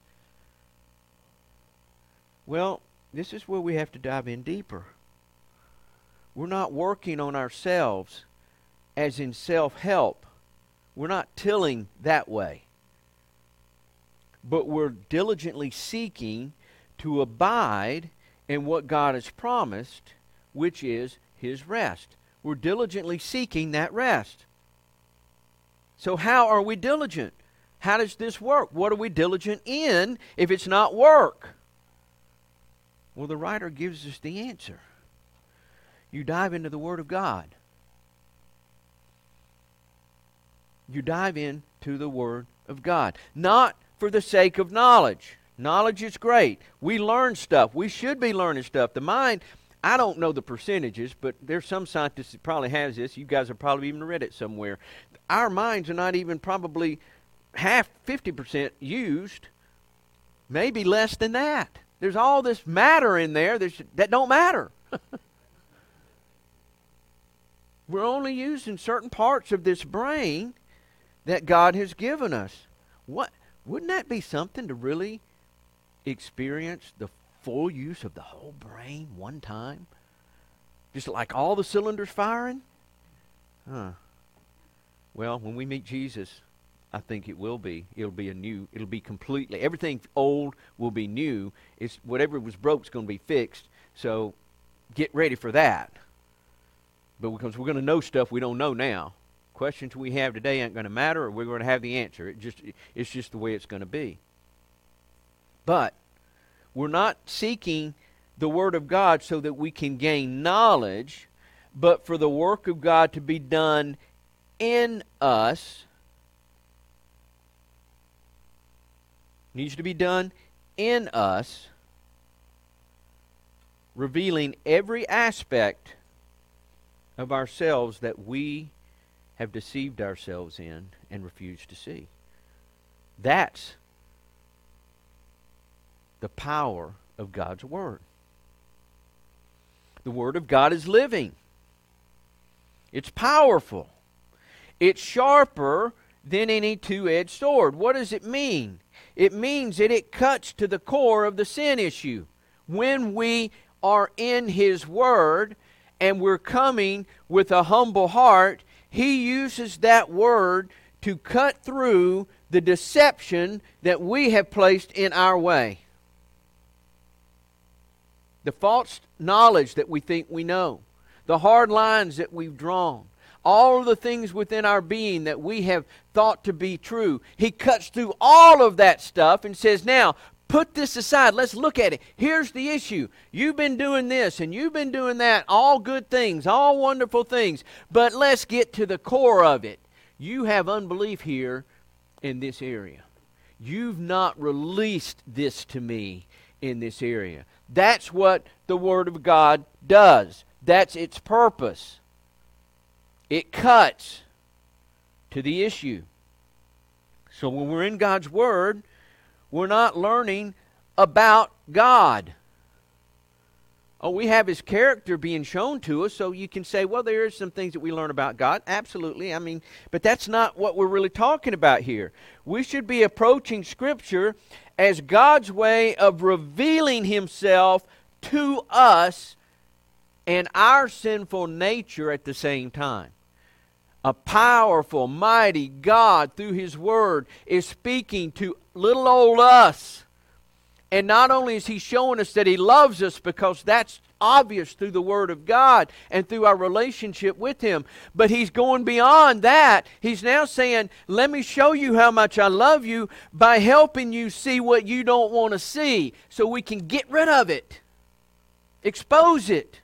Well, this is where we have to dive in deeper. We're not working on ourselves as in self-help. We're not tilling that way. But we're diligently seeking to abide in what God has promised, which is his rest. We're diligently seeking that rest. So how are we diligent? How does this work? What are we diligent in if it's not work? Well, the writer gives us the answer. You dive into the Word of God. You dive into the Word of God. Not for the sake of knowledge. Knowledge is great. We learn stuff. We should be learning stuff. The mind, I don't know the percentages, but there's some scientists that probably has this. You guys have probably even read it somewhere. Our minds are not even probably half, fifty percent used, maybe less than that. There's all this matter in there that don't matter. We're only using certain parts of this brain that God has given us. What wouldn't that be something to really experience the full use of the whole brain one time? Just like all the cylinders firing? Huh. Well, when we meet Jesus, I think it will be. It'll be a new, it'll be completely, everything old will be new. It's whatever was broke is going to be fixed. So get ready for that. But because we're going to know stuff we don't know now. Questions we have today aren't going to matter, or we're going to have the answer. It just it's just the way it's going to be. But we're not seeking the Word of God so that we can gain knowledge, but for the work of God to be done in us. Needs to be done in us, revealing every aspect of ourselves that we have deceived ourselves in and refused to see. That's the power of God's Word. The Word of God is living. It's powerful. It's sharper than any two-edged sword. What does it mean? It means that it cuts to the core of the sin issue. When we are in His Word and we're coming with a humble heart, He uses that Word to cut through the deception that we have placed in our way. The false knowledge that we think we know. The hard lines that we've drawn. All of the things within our being that we have thought to be true. He cuts through all of that stuff and says, now, put this aside. Let's look at it. Here's the issue. You've been doing this and you've been doing that. All good things, all wonderful things. But let's get to the core of it. You have unbelief here in this area. You've not released this to me in this area. That's what the Word of God does. That's its purpose. It cuts to the issue. So when we're in God's Word, we're not learning about God. Oh, we have His character being shown to us, so you can say, well, there are some things that we learn about God. Absolutely. I mean, but that's not what we're really talking about here. We should be approaching Scripture as God's way of revealing Himself to us and our sinful nature at the same time. A powerful, mighty God through His Word is speaking to little old us. And not only is He showing us that He loves us, because that's obvious through the Word of God and through our relationship with Him, but He's going beyond that. He's now saying, let me show you how much I love you by helping you see what you don't want to see, so we can get rid of it, expose it.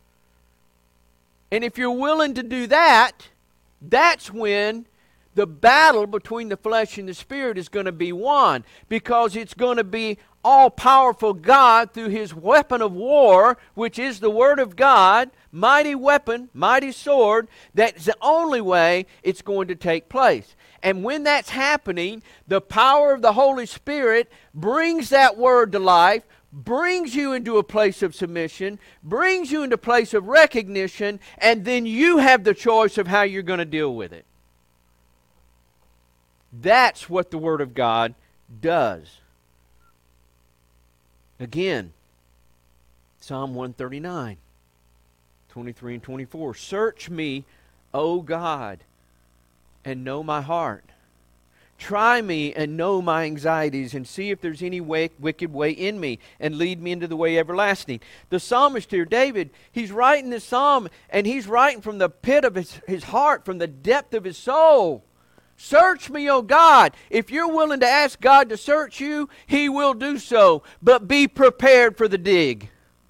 And if you're willing to do that, that's when the battle between the flesh and the spirit is going to be won, because it's going to be all-powerful God through His weapon of war, which is the Word of God, mighty weapon, mighty sword. That's the only way it's going to take place. And when that's happening, the power of the Holy Spirit brings that Word to life, brings you into a place of submission, brings you into a place of recognition, and then you have the choice of how you're going to deal with it. That's what the Word of God does. Again, Psalm one thirty-nine, twenty-three and twenty-four. Search me, O God, and know my heart. Try me and know my anxieties, and see if there's any way, wicked way in me, and lead me into the way everlasting. The psalmist here, David, he's writing this psalm, and he's writing from the pit of his, his heart, from the depth of his soul. Search me, O God. If you're willing to ask God to search you, He will do so. But be prepared for the dig.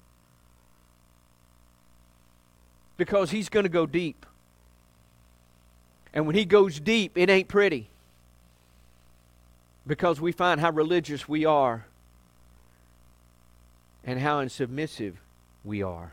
Because He's going to go deep. And when He goes deep, it ain't pretty. Because we find how religious we are. And how unsubmissive we are.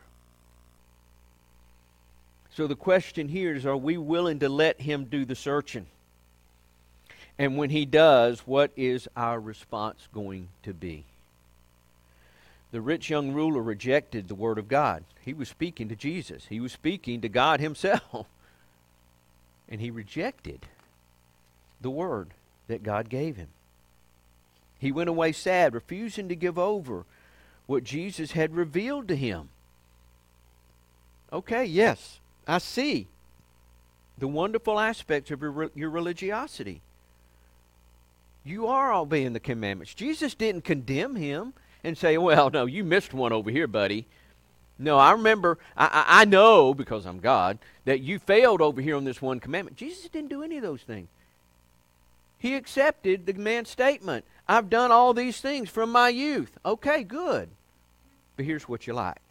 So the question here is, are we willing to let Him do the searching? And when He does, what is our response going to be? The rich young ruler rejected the Word of God. He was speaking to Jesus. He was speaking to God Himself. And he rejected the Word that God gave him. He went away sad, refusing to give over what Jesus had revealed to him. Okay, yes, I see. the wonderful aspects of your, your religiosity. You are obeying the commandments. Jesus didn't condemn him and say, well, no, you missed one over here, buddy. No, I remember, I, I, I know, because I'm God, that you failed over here on this one commandment. Jesus didn't do any of those things. He accepted the man's statement. I've done all these things from my youth. Okay, good. But here's what you like.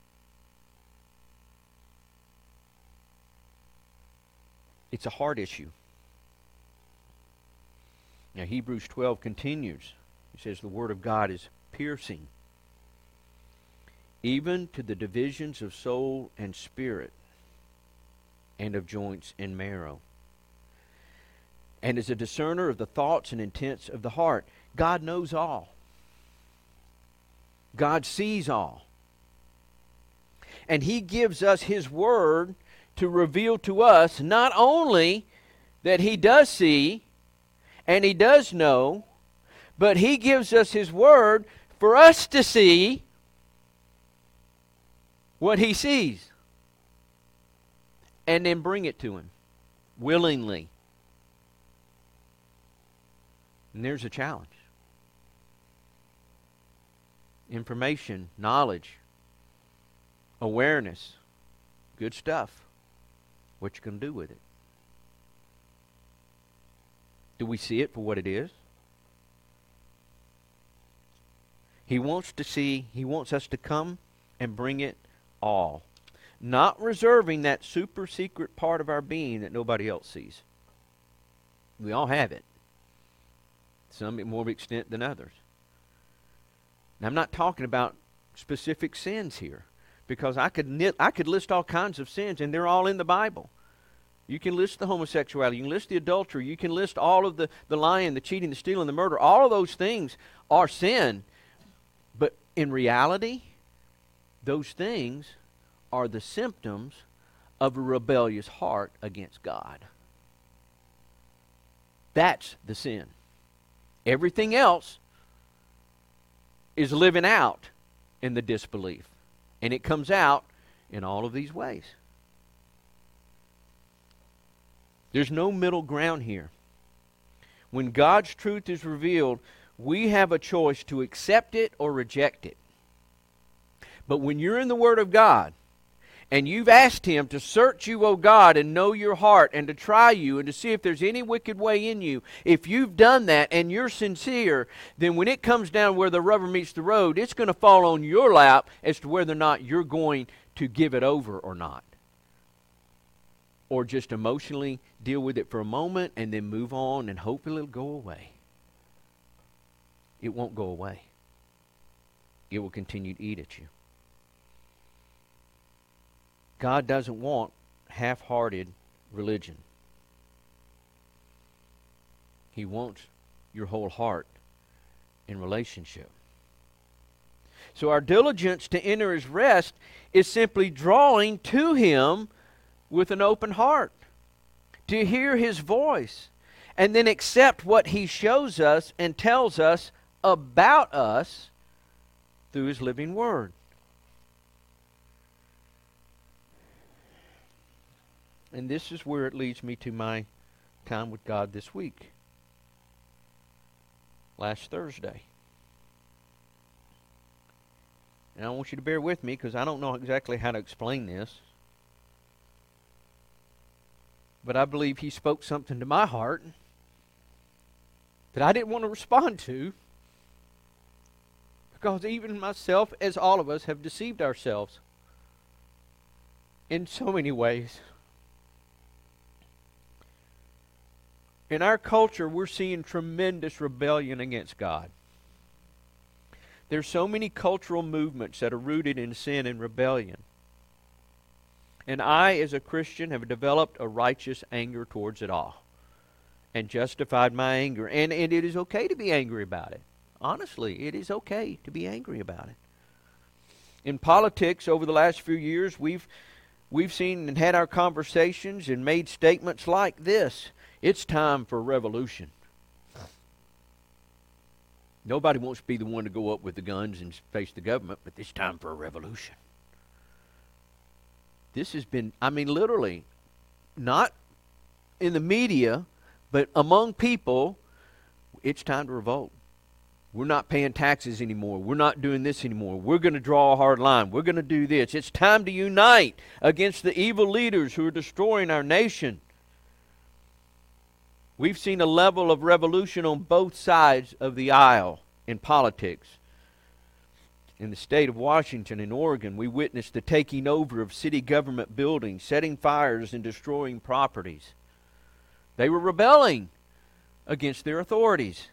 It's a heart issue. Now, Hebrews twelve continues. It says the Word of God is piercing, even to the divisions of soul and spirit, and of joints and marrow, and is a discerner of the thoughts and intents of the heart. God knows all. God sees all. And He gives us His Word to reveal to us not only that He does see and He does know, but He gives us His Word for us to see what He sees and then bring it to Him willingly. And there's a challenge. Information, knowledge, awareness, good stuff. What you going to do with it? Do we see it for what it is? He wants to see, He wants us to come and bring it all. Not reserving that super secret part of our being that nobody else sees. We all have it. Some at more extent than others. Now, I'm not talking about specific sins here, because I could knit, I could list all kinds of sins, and they're all in the Bible. You can list the homosexuality, you can list the adultery, you can list all of the, the lying, the cheating, the stealing, the murder. All of those things are sin. But in reality, those things are the symptoms of a rebellious heart against God. That's the sin. Everything else is living out in the disbelief. And it comes out in all of these ways. There's no middle ground here. When God's truth is revealed, we have a choice to accept it or reject it. But when you're in the Word of God, and you've asked Him to search you, O God, and know your heart, and to try you, and to see if there's any wicked way in you, if you've done that and you're sincere, then when it comes down where the rubber meets the road, it's going to fall on your lap as to whether or not you're going to give it over or not. Or just emotionally deal with it for a moment and then move on and hopefully it'll go away. It won't go away. It will continue to eat at you. God doesn't want half-hearted religion. He wants your whole heart in relationship. So our diligence to enter His rest is simply drawing to Him with an open heart, to hear His voice, and then accept what He shows us and tells us about us through His living Word. And this is where it leads me to my time with God this week. Last Thursday. And I want you to bear with me because I don't know exactly how to explain this. But I believe He spoke something to my heart that I didn't want to respond to, because even myself, as all of us, have deceived ourselves in so many ways. In our culture, we're seeing tremendous rebellion against God. There's so many cultural movements that are rooted in sin and rebellion. And I, as a Christian, have developed a righteous anger towards it all and justified my anger. And, and it is okay to be angry about it. Honestly, it is okay to be angry about it. In politics, over the last few years, we've, we've seen and had our conversations and made statements like this: it's time for a revolution. Nobody wants to be the one to go up with the guns and face the government, but it's time for a revolution. This has been, I mean, literally, not in the media, but among people, it's time to revolt. We're not paying taxes anymore. We're not doing this anymore. We're going to draw a hard line. We're going to do this. It's time to unite against the evil leaders who are destroying our nation. We've seen a level of revolution on both sides of the aisle in politics. In the state of Washington and Oregon, we witnessed the taking over of city government buildings, setting fires and destroying properties. They were rebelling against their authorities.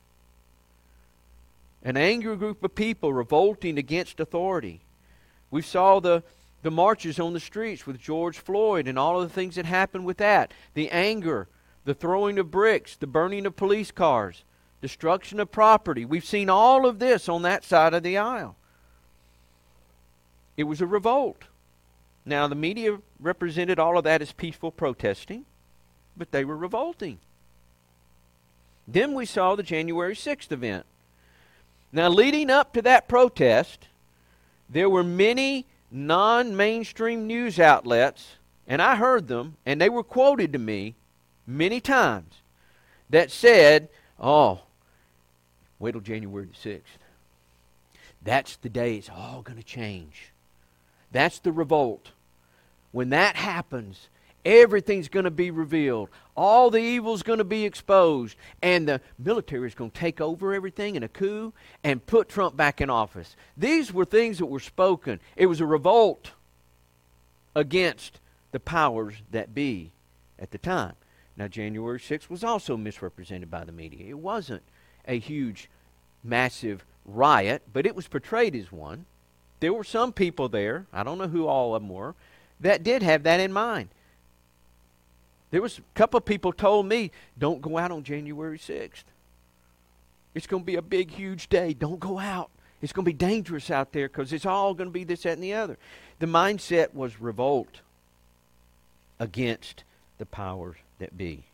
An angry group of people revolting against authority. We saw the, the marches on the streets with George Floyd and all of the things that happened with that. The anger, the throwing of bricks, the burning of police cars, destruction of property. We've seen all of this on that side of the aisle. It was a revolt. Now, the media represented all of that as peaceful protesting, but they were revolting. Then we saw the January sixth event. Now, leading up to that protest, there were many non-mainstream news outlets, and I heard them, and they were quoted to me many times, that said, oh, wait till January the sixth. That's the day it's all going to change. That's the revolt. When that happens, everything's going to be revealed. All the evil's going to be exposed. And the military is going to take over everything in a coup and put Trump back in office. These were things that were spoken. It was a revolt against the powers that be at the time. Now, January sixth was also misrepresented by the media. It wasn't a huge, massive riot, but it was portrayed as one. There were some people there, I don't know who all of them were, that did have that in mind. There was a couple of people told me, don't go out on January sixth. It's going to be a big, huge day. Don't go out. It's going to be dangerous out there because it's all going to be this, that, and the other. The mindset was revolt against the powers that be.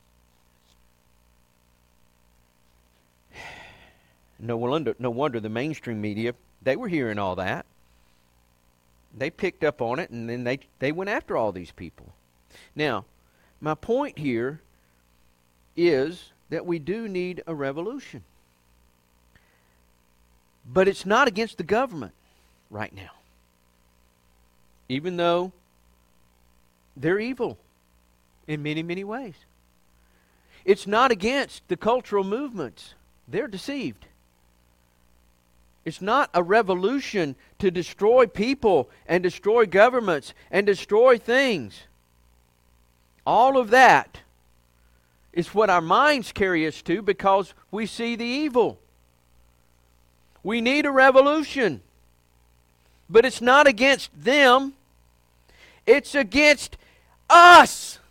No wonder, no wonder the mainstream media, they were hearing all that. They picked up on it, and then they, they went after all these people. Now, my point here is that we do need a revolution. But it's not against the government right now. Even though they're evil in many, many ways. It's not against the cultural movements. They're deceived. It's not a revolution to destroy people and destroy governments and destroy things. All of that is what our minds carry us to because we see the evil. We need a revolution. But it's not against them. It's against us.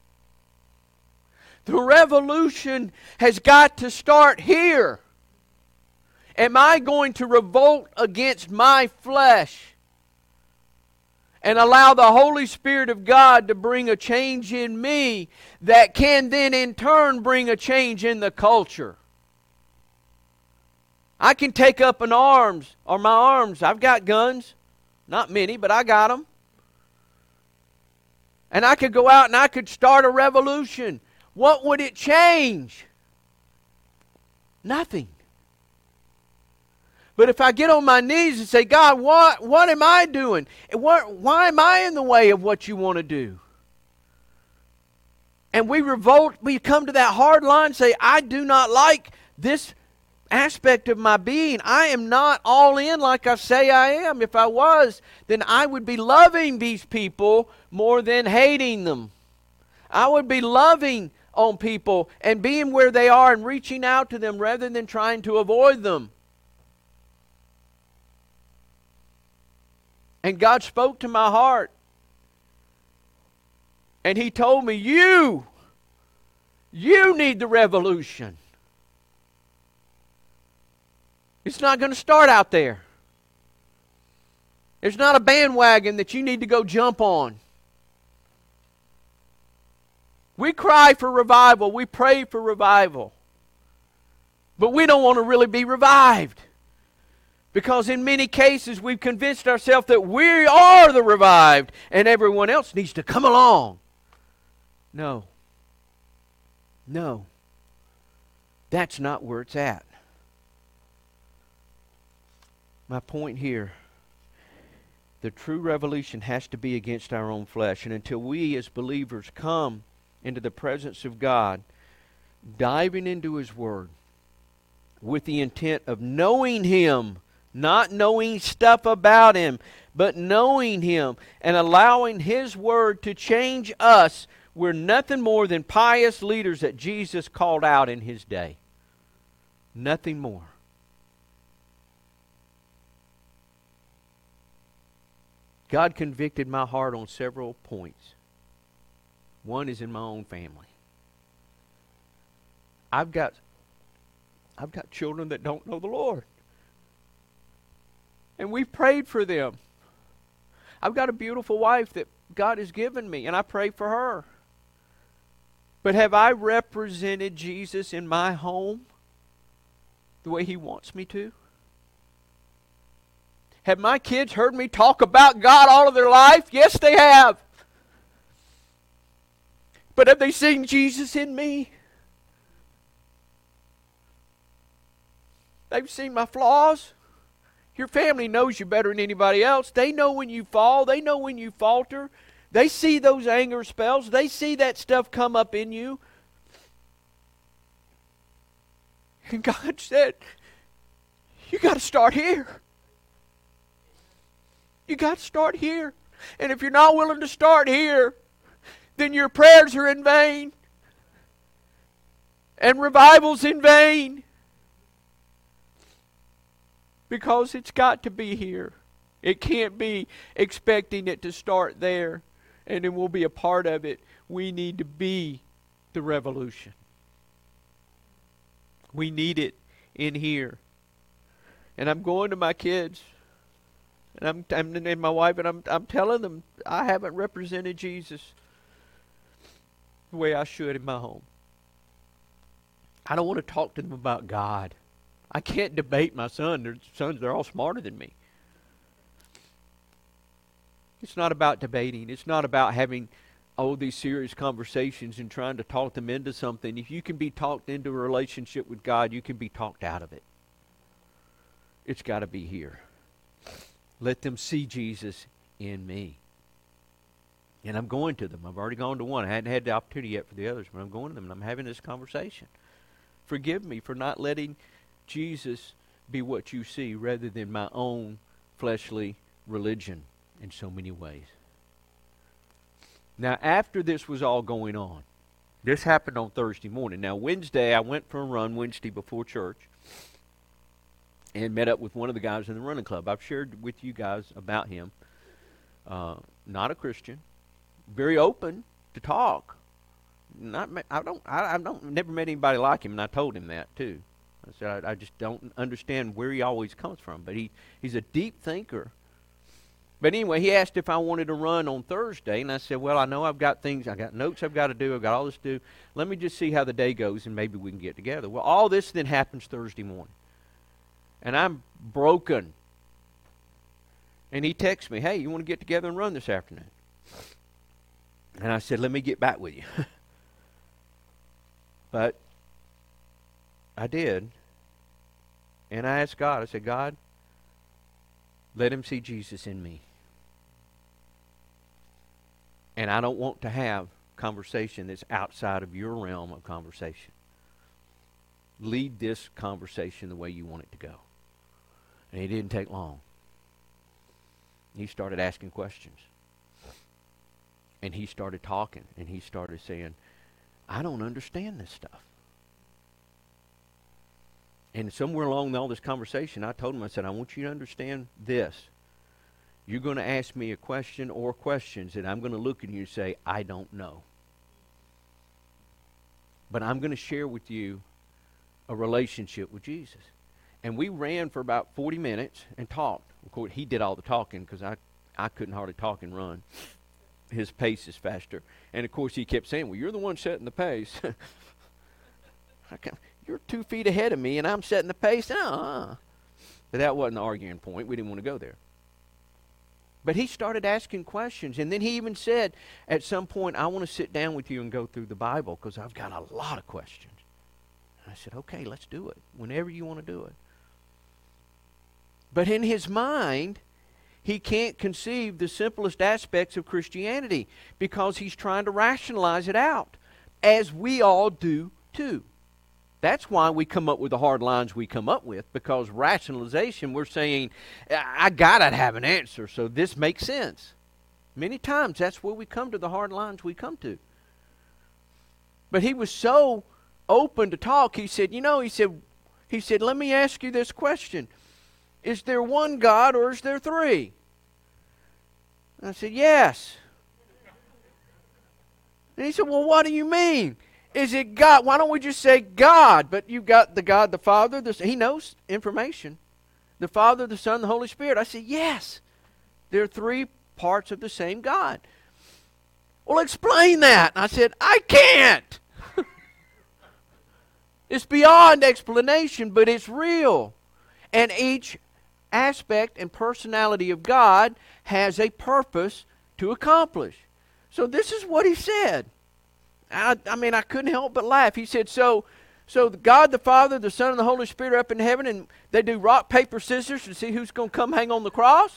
The revolution has got to start here. Am I going to revolt against my flesh and allow the Holy Spirit of God to bring a change in me that can then in turn bring a change in the culture? I can take up an arms, or my arms. I've got guns. Not many, but I got them. And I could go out and I could start a revolution. What would it change? Nothing. But if I get on my knees and say, God, what, what am I doing? What, why am I in the way of what you want to do? And we revolt, we come to that hard line and say, I do not like this aspect of my being. I am not all in like I say I am. If I was, then I would be loving these people more than hating them. I would be loving on people and being where they are and reaching out to them rather than trying to avoid them. And God spoke to my heart. And He told me, you, you need the revolution. It's not going to start out there. There's not a bandwagon that you need to go jump on. We cry for revival. We pray for revival. But we don't want to really be revived. Because in many cases we've convinced ourselves that we are the revived and everyone else needs to come along. No. No. That's not where it's at. My point here, the true revolution has to be against our own flesh. And until we as believers come into the presence of God, diving into His Word with the intent of knowing Him, not knowing stuff about Him, but knowing Him and allowing His Word to change us, we're nothing more than pious leaders that Jesus called out in His day. Nothing more. God convicted my heart on several points. One is in my own family. I've got I've got children that don't know the Lord. And we've prayed for them. I've got a beautiful wife that God has given me, and I pray for her. But have I represented Jesus in my home the way He wants me to? Have my kids heard me talk about God all of their life? Yes, they have. But have they seen Jesus in me? They've seen my flaws. Your family knows you better than anybody else. They know when you fall. They know when you falter. They see those anger spells. They see that stuff come up in you. And God said, you got to start here. You got to start here. And if you're not willing to start here, then your prayers are in vain. And revival's in vain. Because it's got to be here. It can't be expecting it to start there and then we'll be a part of it. We need to be the revolution. We need it in here. And I'm going to my kids, and I'm, I'm and my wife, and I'm I'm telling them I haven't represented Jesus the way I should in my home. I don't want to talk to them about God. I can't debate my son. Their sons, they're all smarter than me. It's not about debating. It's not about having all these serious conversations and trying to talk them into something. If you can be talked into a relationship with God, you can be talked out of it. It's got to be here. Let them see Jesus in me. And I'm going to them. I've already gone to one. I hadn't had the opportunity yet for the others, but I'm going to them and I'm having this conversation. Forgive me for not letting Jesus be what you see rather than my own fleshly religion in so many ways. Now, after this was all going on, this happened on Thursday morning. Now, Wednesday, I went for a run Wednesday before church and met up with one of the guys in the running club. I've shared with you guys about him. Uh, not a Christian. Very open to talk. Not, I don't, I, I don't, never met anybody like him, and I told him that too. I said I, I just don't understand where he always comes from, but he, he's a deep thinker. But anyway, he asked if I wanted to run on Thursday, and I said, well, I know I've got things, I got notes I've got to do, I've got all this to do. Let me just see how the day goes, and maybe we can get together. Well, all this then happens Thursday morning, and I'm broken. And he texts me, hey, you want to get together and run this afternoon? And I said, let me get back with you. But I did. And I asked God, I said, God, let him see Jesus in me. And I don't want to have conversation that's outside of your realm of conversation. Lead this conversation the way you want it to go. And it didn't take long. He started asking questions. And he started talking. And he started saying, I don't understand this stuff. And somewhere along all this conversation, I told him, I said, I want you to understand this. You're going to ask me a question or questions, and I'm going to look at you and say, I don't know. But I'm going to share with you a relationship with Jesus. And we ran for about forty minutes and talked. Of course, he did all the talking because I, I couldn't hardly talk and run. His pace is faster. And, of course, he kept saying, well, you're the one setting the pace. I can't, you're two feet ahead of me, and I'm setting the pace. Uh-uh. But that wasn't the arguing point. We didn't want to go there. But he started asking questions. And then he even said, at some point, I want to sit down with you and go through the Bible because I've got a lot of questions. And I said, okay, let's do it. Whenever you want to do it. But in his mind, he can't conceive the simplest aspects of Christianity because he's trying to rationalize it out, as we all do too. That's why we come up with the hard lines we come up with, because rationalization, we're saying, I gotta have an answer, so this makes sense. Many times that's where we come to the hard lines we come to. But he was so open to talk, he said, you know, he said, he said, let me ask you this question. Is there one God or is there three? And I said, yes. And he said, well, what do you mean? Is it God? Why don't we just say God? But you've got the God, the Father, the Son. He knows information. The Father, the Son, the Holy Spirit. I said, yes. There are three parts of the same God. Well, explain that. And I said, I can't. It's beyond explanation, but it's real. And each aspect and personality of God has a purpose to accomplish. So this is what he said. I, I mean, I couldn't help but laugh. He said, so so God the Father, the Son, and the Holy Spirit are up in heaven, and they do rock, paper, scissors to see who's going to come hang on the cross?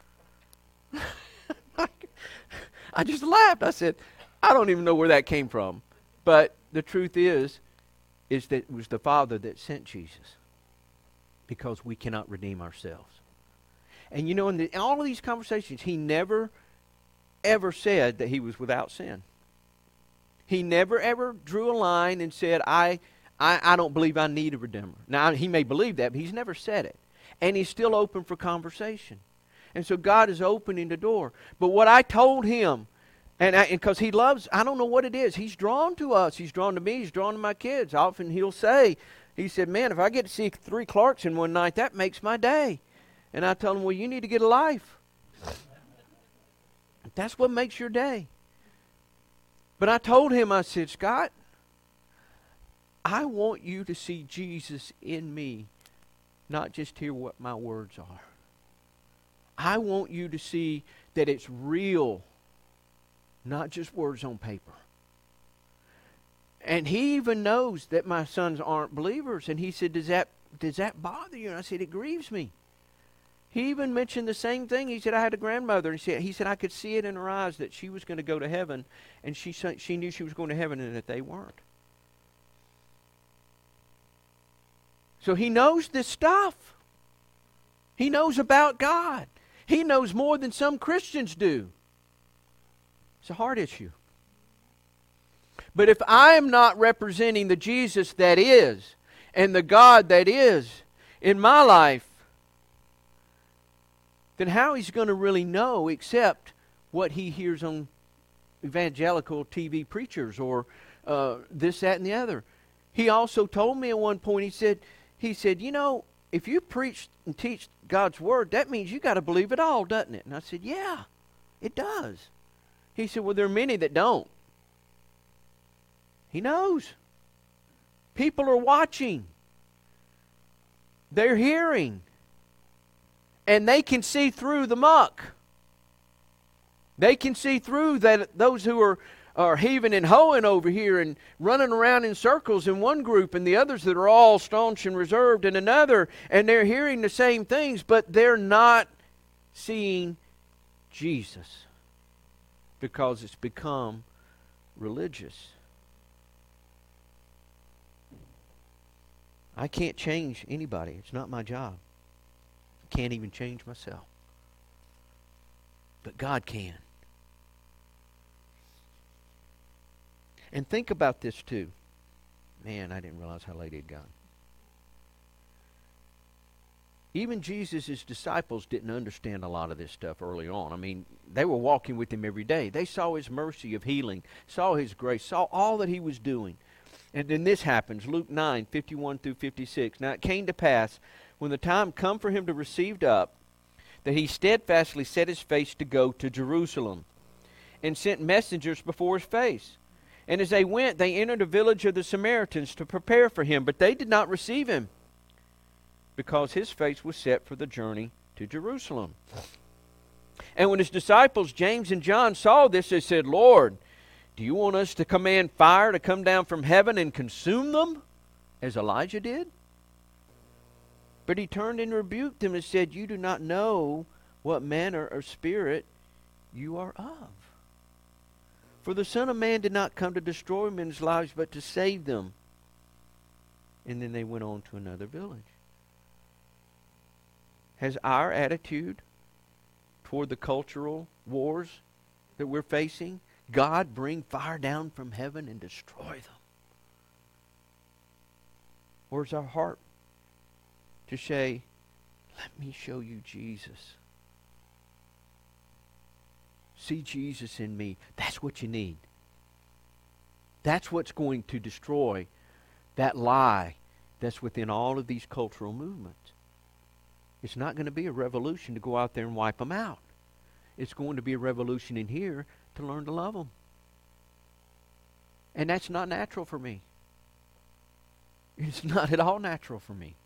I just laughed. I said, I don't even know where that came from. But the truth is, is that it was the Father that sent Jesus, because we cannot redeem ourselves. And you know, in, the, in all of these conversations, he never, ever said that he was without sin. He never, ever drew a line and said, I, I, I don't believe I need a Redeemer. Now, he may believe that, but he's never said it. And he's still open for conversation. And so God is opening the door. But what I told him, and because he loves, I don't know what it is, he's drawn to us. He's drawn to me. He's drawn to my kids. Often he'll say, he said, man, if I get to see three Clarks in one night, that makes my day. And I tell him, well, you need to get a life. That's what makes your day. But I told him, I said, Scott, I want you to see Jesus in me, not just hear what my words are. I want you to see that it's real, not just words on paper. And he even knows that my sons aren't believers. And he said, does that, does that bother you? And I said, it grieves me. He even mentioned the same thing. He said, I had a grandmother. And he said, he said I could see it in her eyes that she was going to go to heaven. And she, she knew she was going to heaven and that they weren't. So he knows this stuff. He knows about God. He knows more than some Christians do. It's a hard issue. But if I am not representing the Jesus that is and the God that is in my life, then how he's going to really know except what he hears on evangelical T V preachers or uh, this, that, and the other. He also told me at one point, he said, he said, you know, if you preach and teach God's Word, that means you got to believe it all, doesn't it? And I said, yeah, it does. He said, well, there are many that don't. He knows. People are watching. They're hearing. And they can see through the muck. They can see through that those who are, are heaving and hoeing over here and running around in circles in one group, and the others that are all staunch and reserved in another, and they're hearing the same things, but they're not seeing Jesus because it's become religious. I can't change anybody. It's not my job. I can't even change myself. But God can. And think about this too. Man, I didn't realize how late it had gone. Even Jesus' disciples didn't understand a lot of this stuff early on. I mean, they were walking with him every day. They saw his mercy of healing, saw his grace, saw all that he was doing. And then this happens, Luke nine, fifty-one through fifty-six. Now it came to pass, when the time come for him to receive up, that he steadfastly set his face to go to Jerusalem, and sent messengers before his face. And as they went, they entered a village of the Samaritans to prepare for him, but they did not receive him, because his face was set for the journey to Jerusalem. And when his disciples, James and John, saw this, they said, Lord, do you want us to command fire to come down from heaven and consume them, as Elijah did? But he turned and rebuked them and said, you do not know what manner of spirit you are of. For the Son of Man did not come to destroy men's lives, but to save them. And then they went on to another village. Has our attitude toward the cultural wars that we're facing, God bring fire down from heaven and destroy them? Or is our heart to say, let me show you Jesus? See Jesus in me. That's what you need. That's what's going to destroy that lie that's within all of these cultural movements. It's not going to be a revolution to go out there and wipe them out. It's going to be a revolution in here to learn to love them. And that's not natural for me. It's not at all natural for me.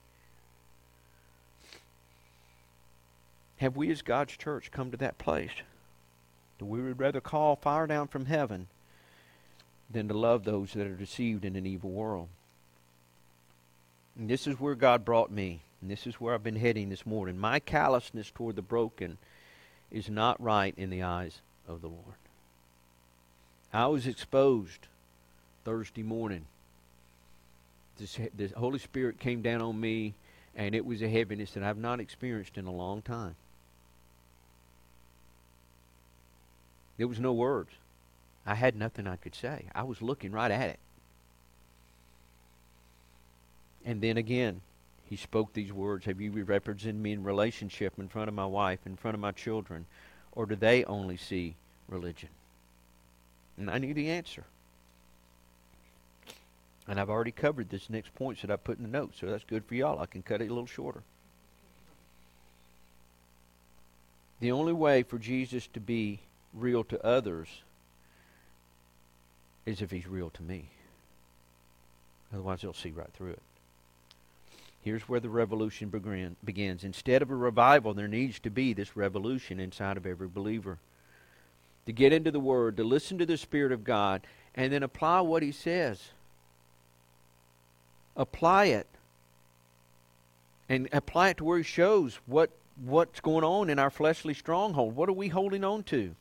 Have we as God's church come to that place that we would rather call fire down from heaven than to love those that are deceived in an evil world? And this is where God brought me. And this is where I've been heading this morning. My callousness toward the broken is not right in the eyes of the Lord. I was exposed Thursday morning. This, the Holy Spirit came down on me, and it was a heaviness that I've not experienced in a long time. There was no words. I had nothing I could say. I was looking right at it. And then again, he spoke these words, have you represented me in relationship in front of my wife, in front of my children, or do they only see religion? And I knew the answer. And I've already covered this next point that I put in the notes, so that's good for y'all. I can cut it a little shorter. The only way for Jesus to be real to others is if he's real to me. Otherwise, they'll see right through it. Here's where the revolution begin, begins. Instead of a revival, there needs to be this revolution inside of every believer. To get into the Word, to listen to the Spirit of God, and then apply what he says. Apply it. And apply it to where he shows what, what's going on in our fleshly stronghold. What are we holding on to?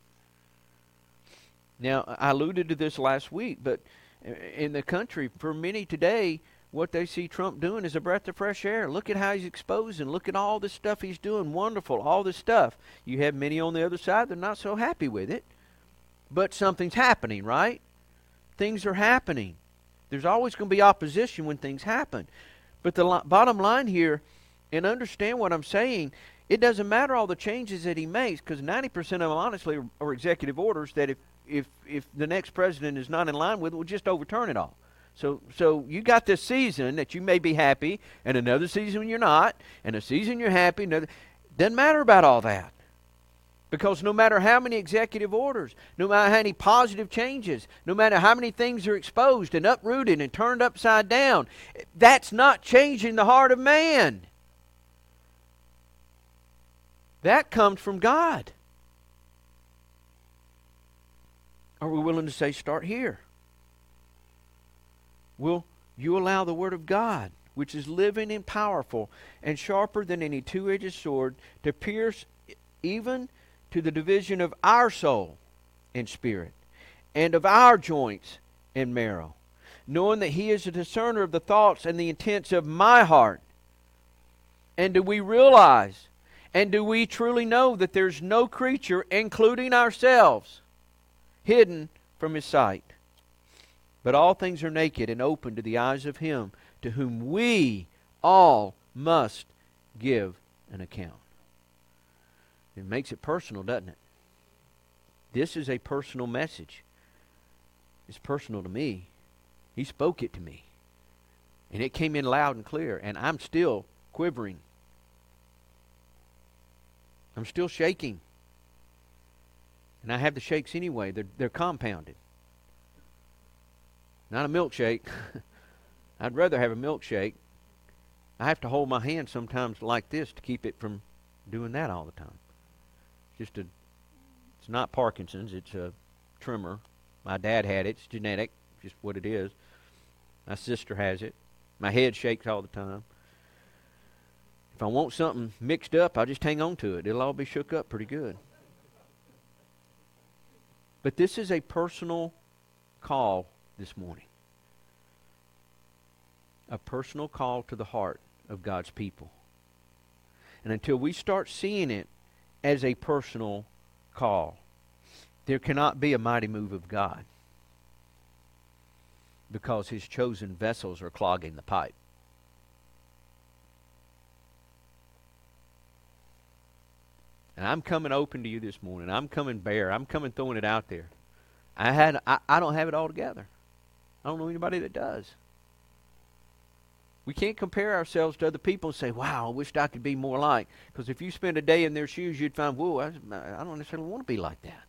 Now, I alluded to this last week, but in the country, for many today, what they see Trump doing is a breath of fresh air. Look at how he's exposing. Look at all this stuff he's doing. Wonderful, all this stuff. You have many on the other side that are not so happy with it. But something's happening, right? Things are happening. There's always going to be opposition when things happen. But the li- bottom line here, and understand what I'm saying, it doesn't matter all the changes that he makes, because ninety percent of them, honestly, are, are executive orders that if, if, if the next president is not in line with it, will just overturn it all. So so you got this season that you may be happy, and another season when you're not, and a season you're happy. Another, doesn't matter about all that. Because no matter how many executive orders, no matter how many positive changes, no matter how many things are exposed and uprooted and turned upside down, that's not changing the heart of man. That comes from God. Are we willing to say, start here? Will you allow the Word of God, which is living and powerful and sharper than any two-edged sword, to pierce even to the division of our soul and spirit, and of our joints and marrow, knowing that He is a discerner of the thoughts and the intents of my heart? And do we realize, and do we truly know that there's no creature, including ourselves, hidden from His sight? But all things are naked and open to the eyes of Him to whom we all must give an account. It makes it personal, doesn't it? This is a personal message. It's personal to me. He spoke it to me. And it came in loud and clear. And I'm still quivering. I'm still shaking. And I have the shakes anyway. They're, they're compounded. Not a milkshake. I'd rather have a milkshake. I have to hold my hand sometimes like this to keep it from doing that all the time. Just a It's not Parkinson's. It's a tremor. My dad had it. It's genetic, just what it is. My sister has it. My head shakes all the time. If I want something mixed up, I'll just hang on to it. It'll all be shook up pretty good. But this is a personal call this morning. A personal call to the heart of God's people. And until we start seeing it as a personal call, there cannot be a mighty move of God, because His chosen vessels are clogging the pipe. And I'm coming open to you this morning. I'm coming bare. I'm coming throwing it out there. I had I, I don't have it all together. I don't know anybody that does. We can't compare ourselves to other people and say, wow, I wished I could be more like. Because if you spend a day in their shoes, you'd find, whoa, I, I don't necessarily want to be like that.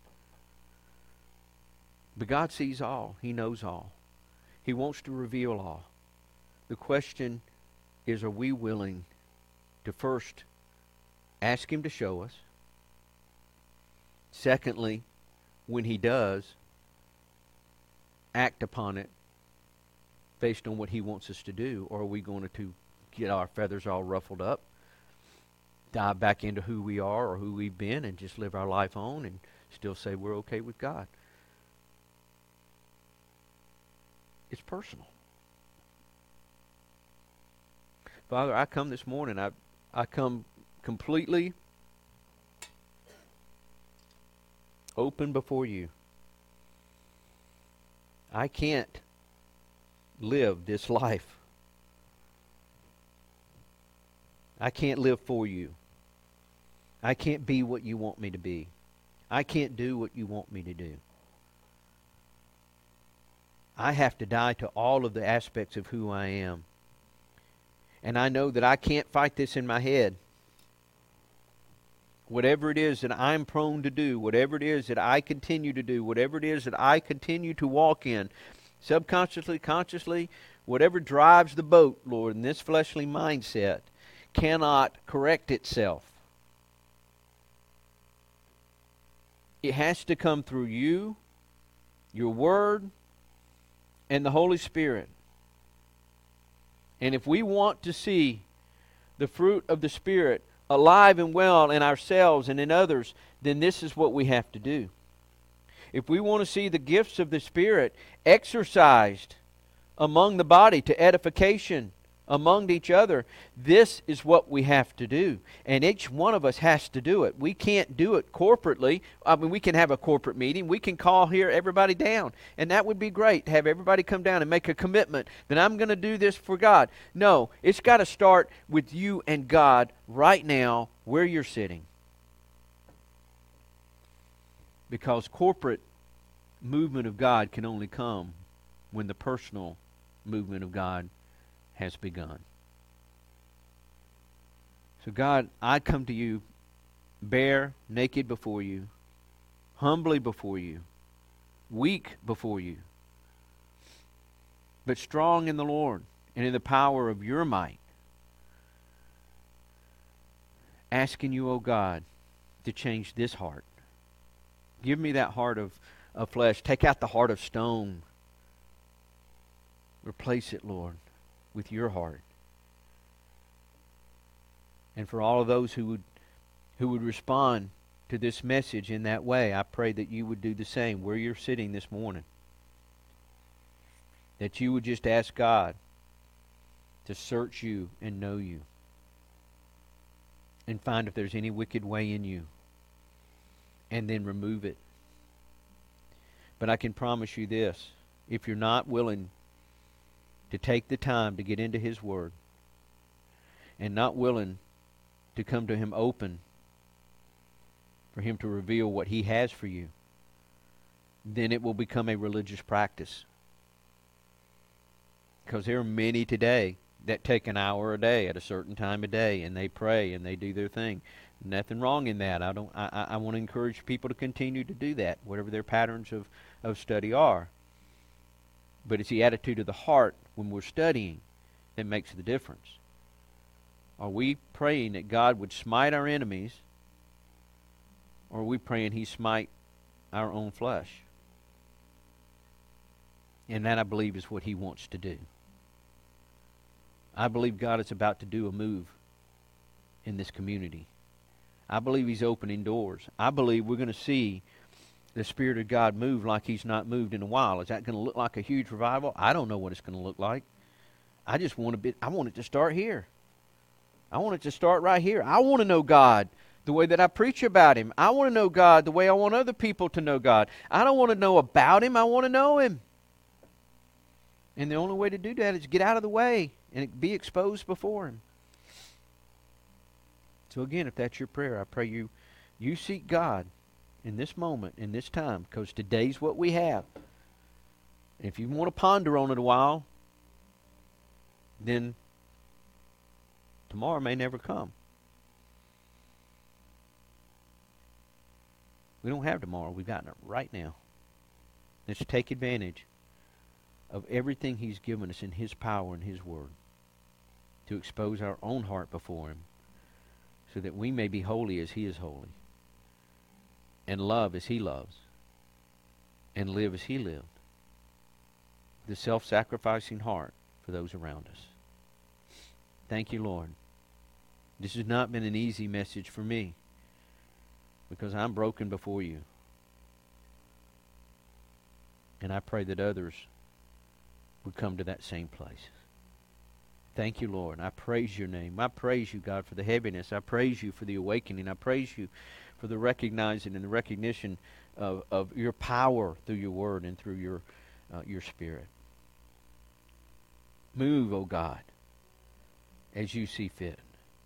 But God sees all. He knows all. He wants to reveal all. The question is, are we willing to first ask Him to show us? Secondly, when He does, act upon it based on what He wants us to do? Or are we going to, to get our feathers all ruffled up, dive back into who we are or who we've been, and just live our life on and still say we're okay with God? It's personal. Father, I come this morning, I, I come completely open before you. I can't live this life. I can't live for you. I can't be what you want me to be. I can't do what you want me to do. I have to die to all of the aspects of who I am. And I know that I can't fight this in my head. Whatever it is that I'm prone to do, whatever it is that I continue to do, whatever it is that I continue to walk in, subconsciously, consciously, whatever drives the boat, Lord, in this fleshly mindset, cannot correct itself. It has to come through you, your Word, and the Holy Spirit. And if we want to see the fruit of the Spirit alive and well in ourselves and in others, then this is what we have to do. If we want to see the gifts of the Spirit exercised among the body to edification among each other, this is what we have to do. And each one of us has to do it. We can't do it corporately. I mean, we can have a corporate meeting. We can call here everybody down. And that would be great, to have everybody come down and make a commitment that I'm going to do this for God. No, it's got to start with you and God right now where you're sitting. Because corporate movement of God can only come when the personal movement of God has begun. So God, I come to you bare, naked before you, humbly before you, weak before you, but strong in the Lord and in the power of your might, asking you, O God, to change this heart. Give me that heart of, of flesh. Take out the heart of stone. Replace it, Lord, with your heart. And for all of those who would who would respond to this message in that way, I pray that you would do the same where you're sitting this morning. That you would just ask God to search you and know you, and find if there's any wicked way in you, and then remove it. But I can promise you this: if you're not willing to take the time to get into His Word, and not willing to come to Him open for Him to reveal what He has for you, then it will become a religious practice. Because there are many today that take an hour a day at a certain time of day, and they pray and they do their thing. Nothing wrong in that. I don't. I, I want to encourage people to continue to do that, whatever their patterns of, of study are. But it's the attitude of the heart when we're studying that makes the difference. Are we praying that God would smite our enemies, or are we praying He smite our own flesh. And that, I believe, is what he wants to do. I believe God is about to do a move in this community. I believe he's opening doors. I believe we're going to see the Spirit of God move like he's not moved in a while. Is that going to look like a huge revival? I don't know what it's going to look like. I just want to be, I want it to start here. I want it to start right here. I want to know God the way that I preach about him. I want to know God the way I want other people to know God. I don't want to know about him. I want to know him. And the only way to do that is get out of the way and be exposed before him. So again, if that's your prayer, I pray you you seek God in this moment, in this time, because today's what we have. And if you want to ponder on it a while, then tomorrow may never come. We don't have tomorrow. We've got it right now. Let's take advantage of everything he's given us in his power and his word to expose our own heart before him so that we may be holy as he is holy and love as he loves and live as he lived. The self-sacrificing heart for those around us. Thank you, Lord. This has not been an easy message for me because I'm broken before you. And I pray that others would come to that same place. Thank you, Lord. I praise your name. I praise you, God, for the heaviness. I praise you for the awakening. I praise you for the recognizing and the recognition of, of your power through your word and through your, uh, your spirit. Move, O God, as you see fit.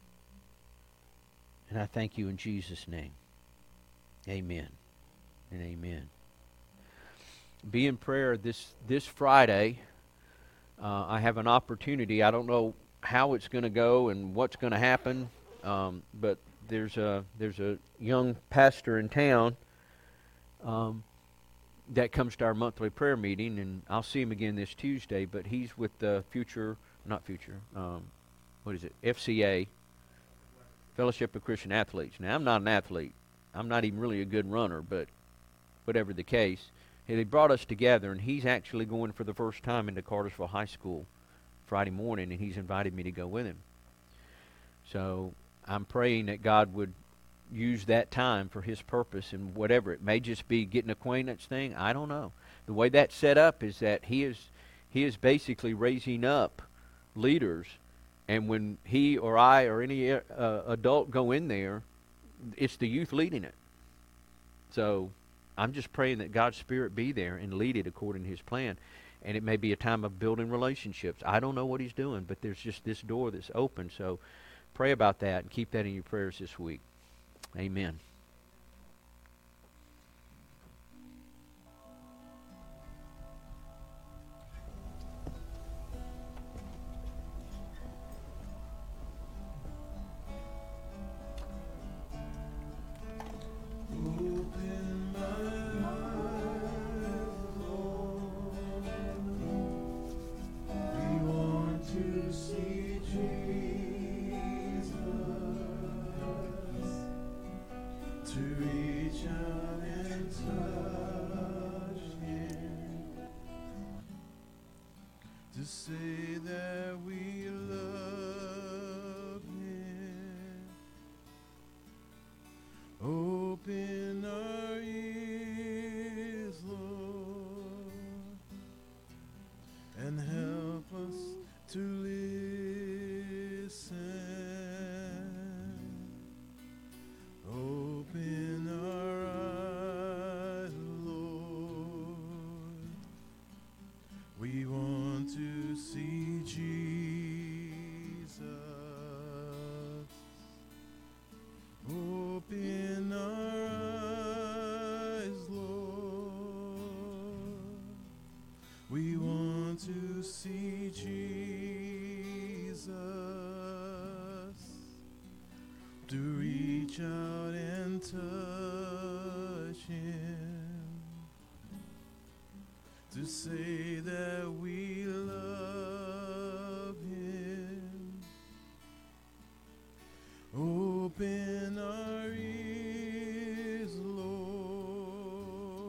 And I thank you in Jesus' name. Amen and amen. Be in prayer this, this Friday. Uh, I have an opportunity. I don't know how it's going to go and what's going to happen, um, but there's a there's a young pastor in town um, that comes to our monthly prayer meeting, and I'll see him again this Tuesday. But he's with the Future, not Future, um, what is it? F C A, Fellowship of Christian Athletes. Now, I'm not an athlete. I'm not even really a good runner, but whatever the case. He brought us together, and he's actually going for the first time into Cartersville High School Friday morning, and he's invited me to go with him. So I'm praying that God would use that time for his purpose and whatever. It may just be getting acquaintance thing. I don't know. The way that's set up is that he is he is basically raising up leaders, and when he or I or any uh, adult go in there, it's the youth leading it. So I'm just praying that God's Spirit be there and lead it according to his plan. And it may be a time of building relationships. I don't know what he's doing, but there's just this door that's open. So pray about that and keep that in your prayers this week. Amen. To say that we love him. Open our ears, Lord, and help us to listen. Open our eyes, Lord. We want to see Jesus. Open our eyes, Lord. We want to see Jesus. To reach out and touch him. To say that we love him. Open our ears, Lord,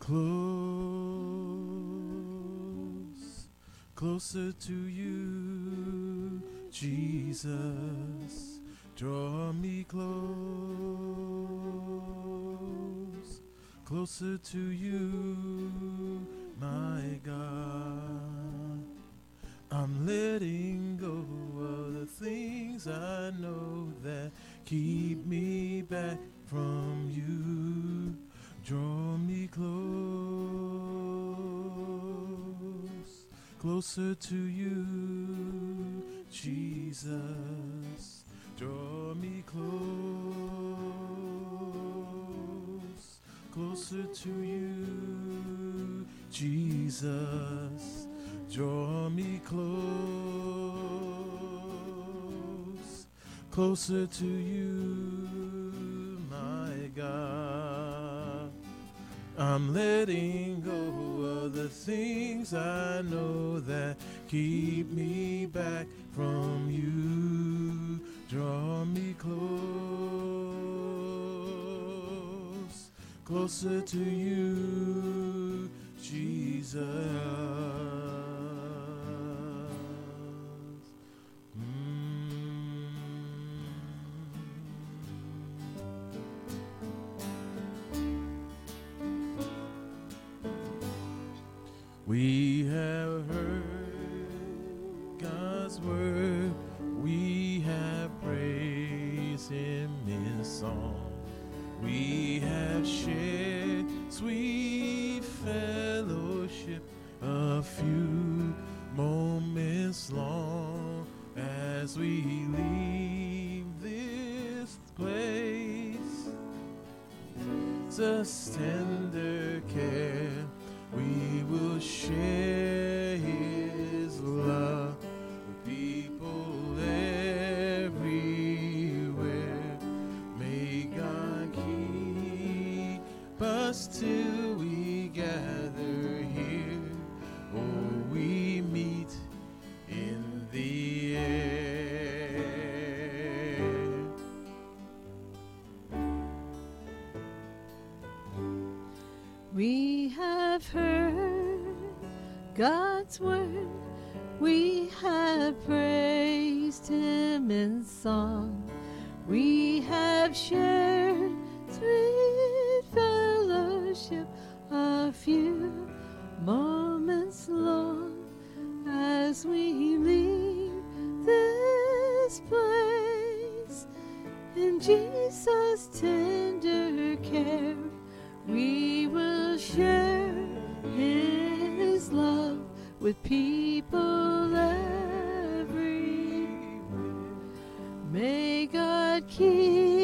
close, closer to you, Jesus. Draw me close, closer to you, my God. I'm letting go of the things I know that keep me back from you. Draw me close, closer to you, Jesus. Draw me close, closer to you, Jesus. Draw me close, closer to you, my God. I'm letting go of the things I know that keep me back from you. Draw me close, closer to you, Jesus. We have heard God's word, we have praised Him in song, we have shared sweet fellowship a few moments long as we leave this place. Just tender care, we will share His love with people everywhere. May God keep us till we gather here, or we meet in the air. We have heard God's word, we have praised Him in song, we have shared sweet fellowship a few moments long as we leave this place. In Jesus' tender care, we will share His love with people everywhere. May God keep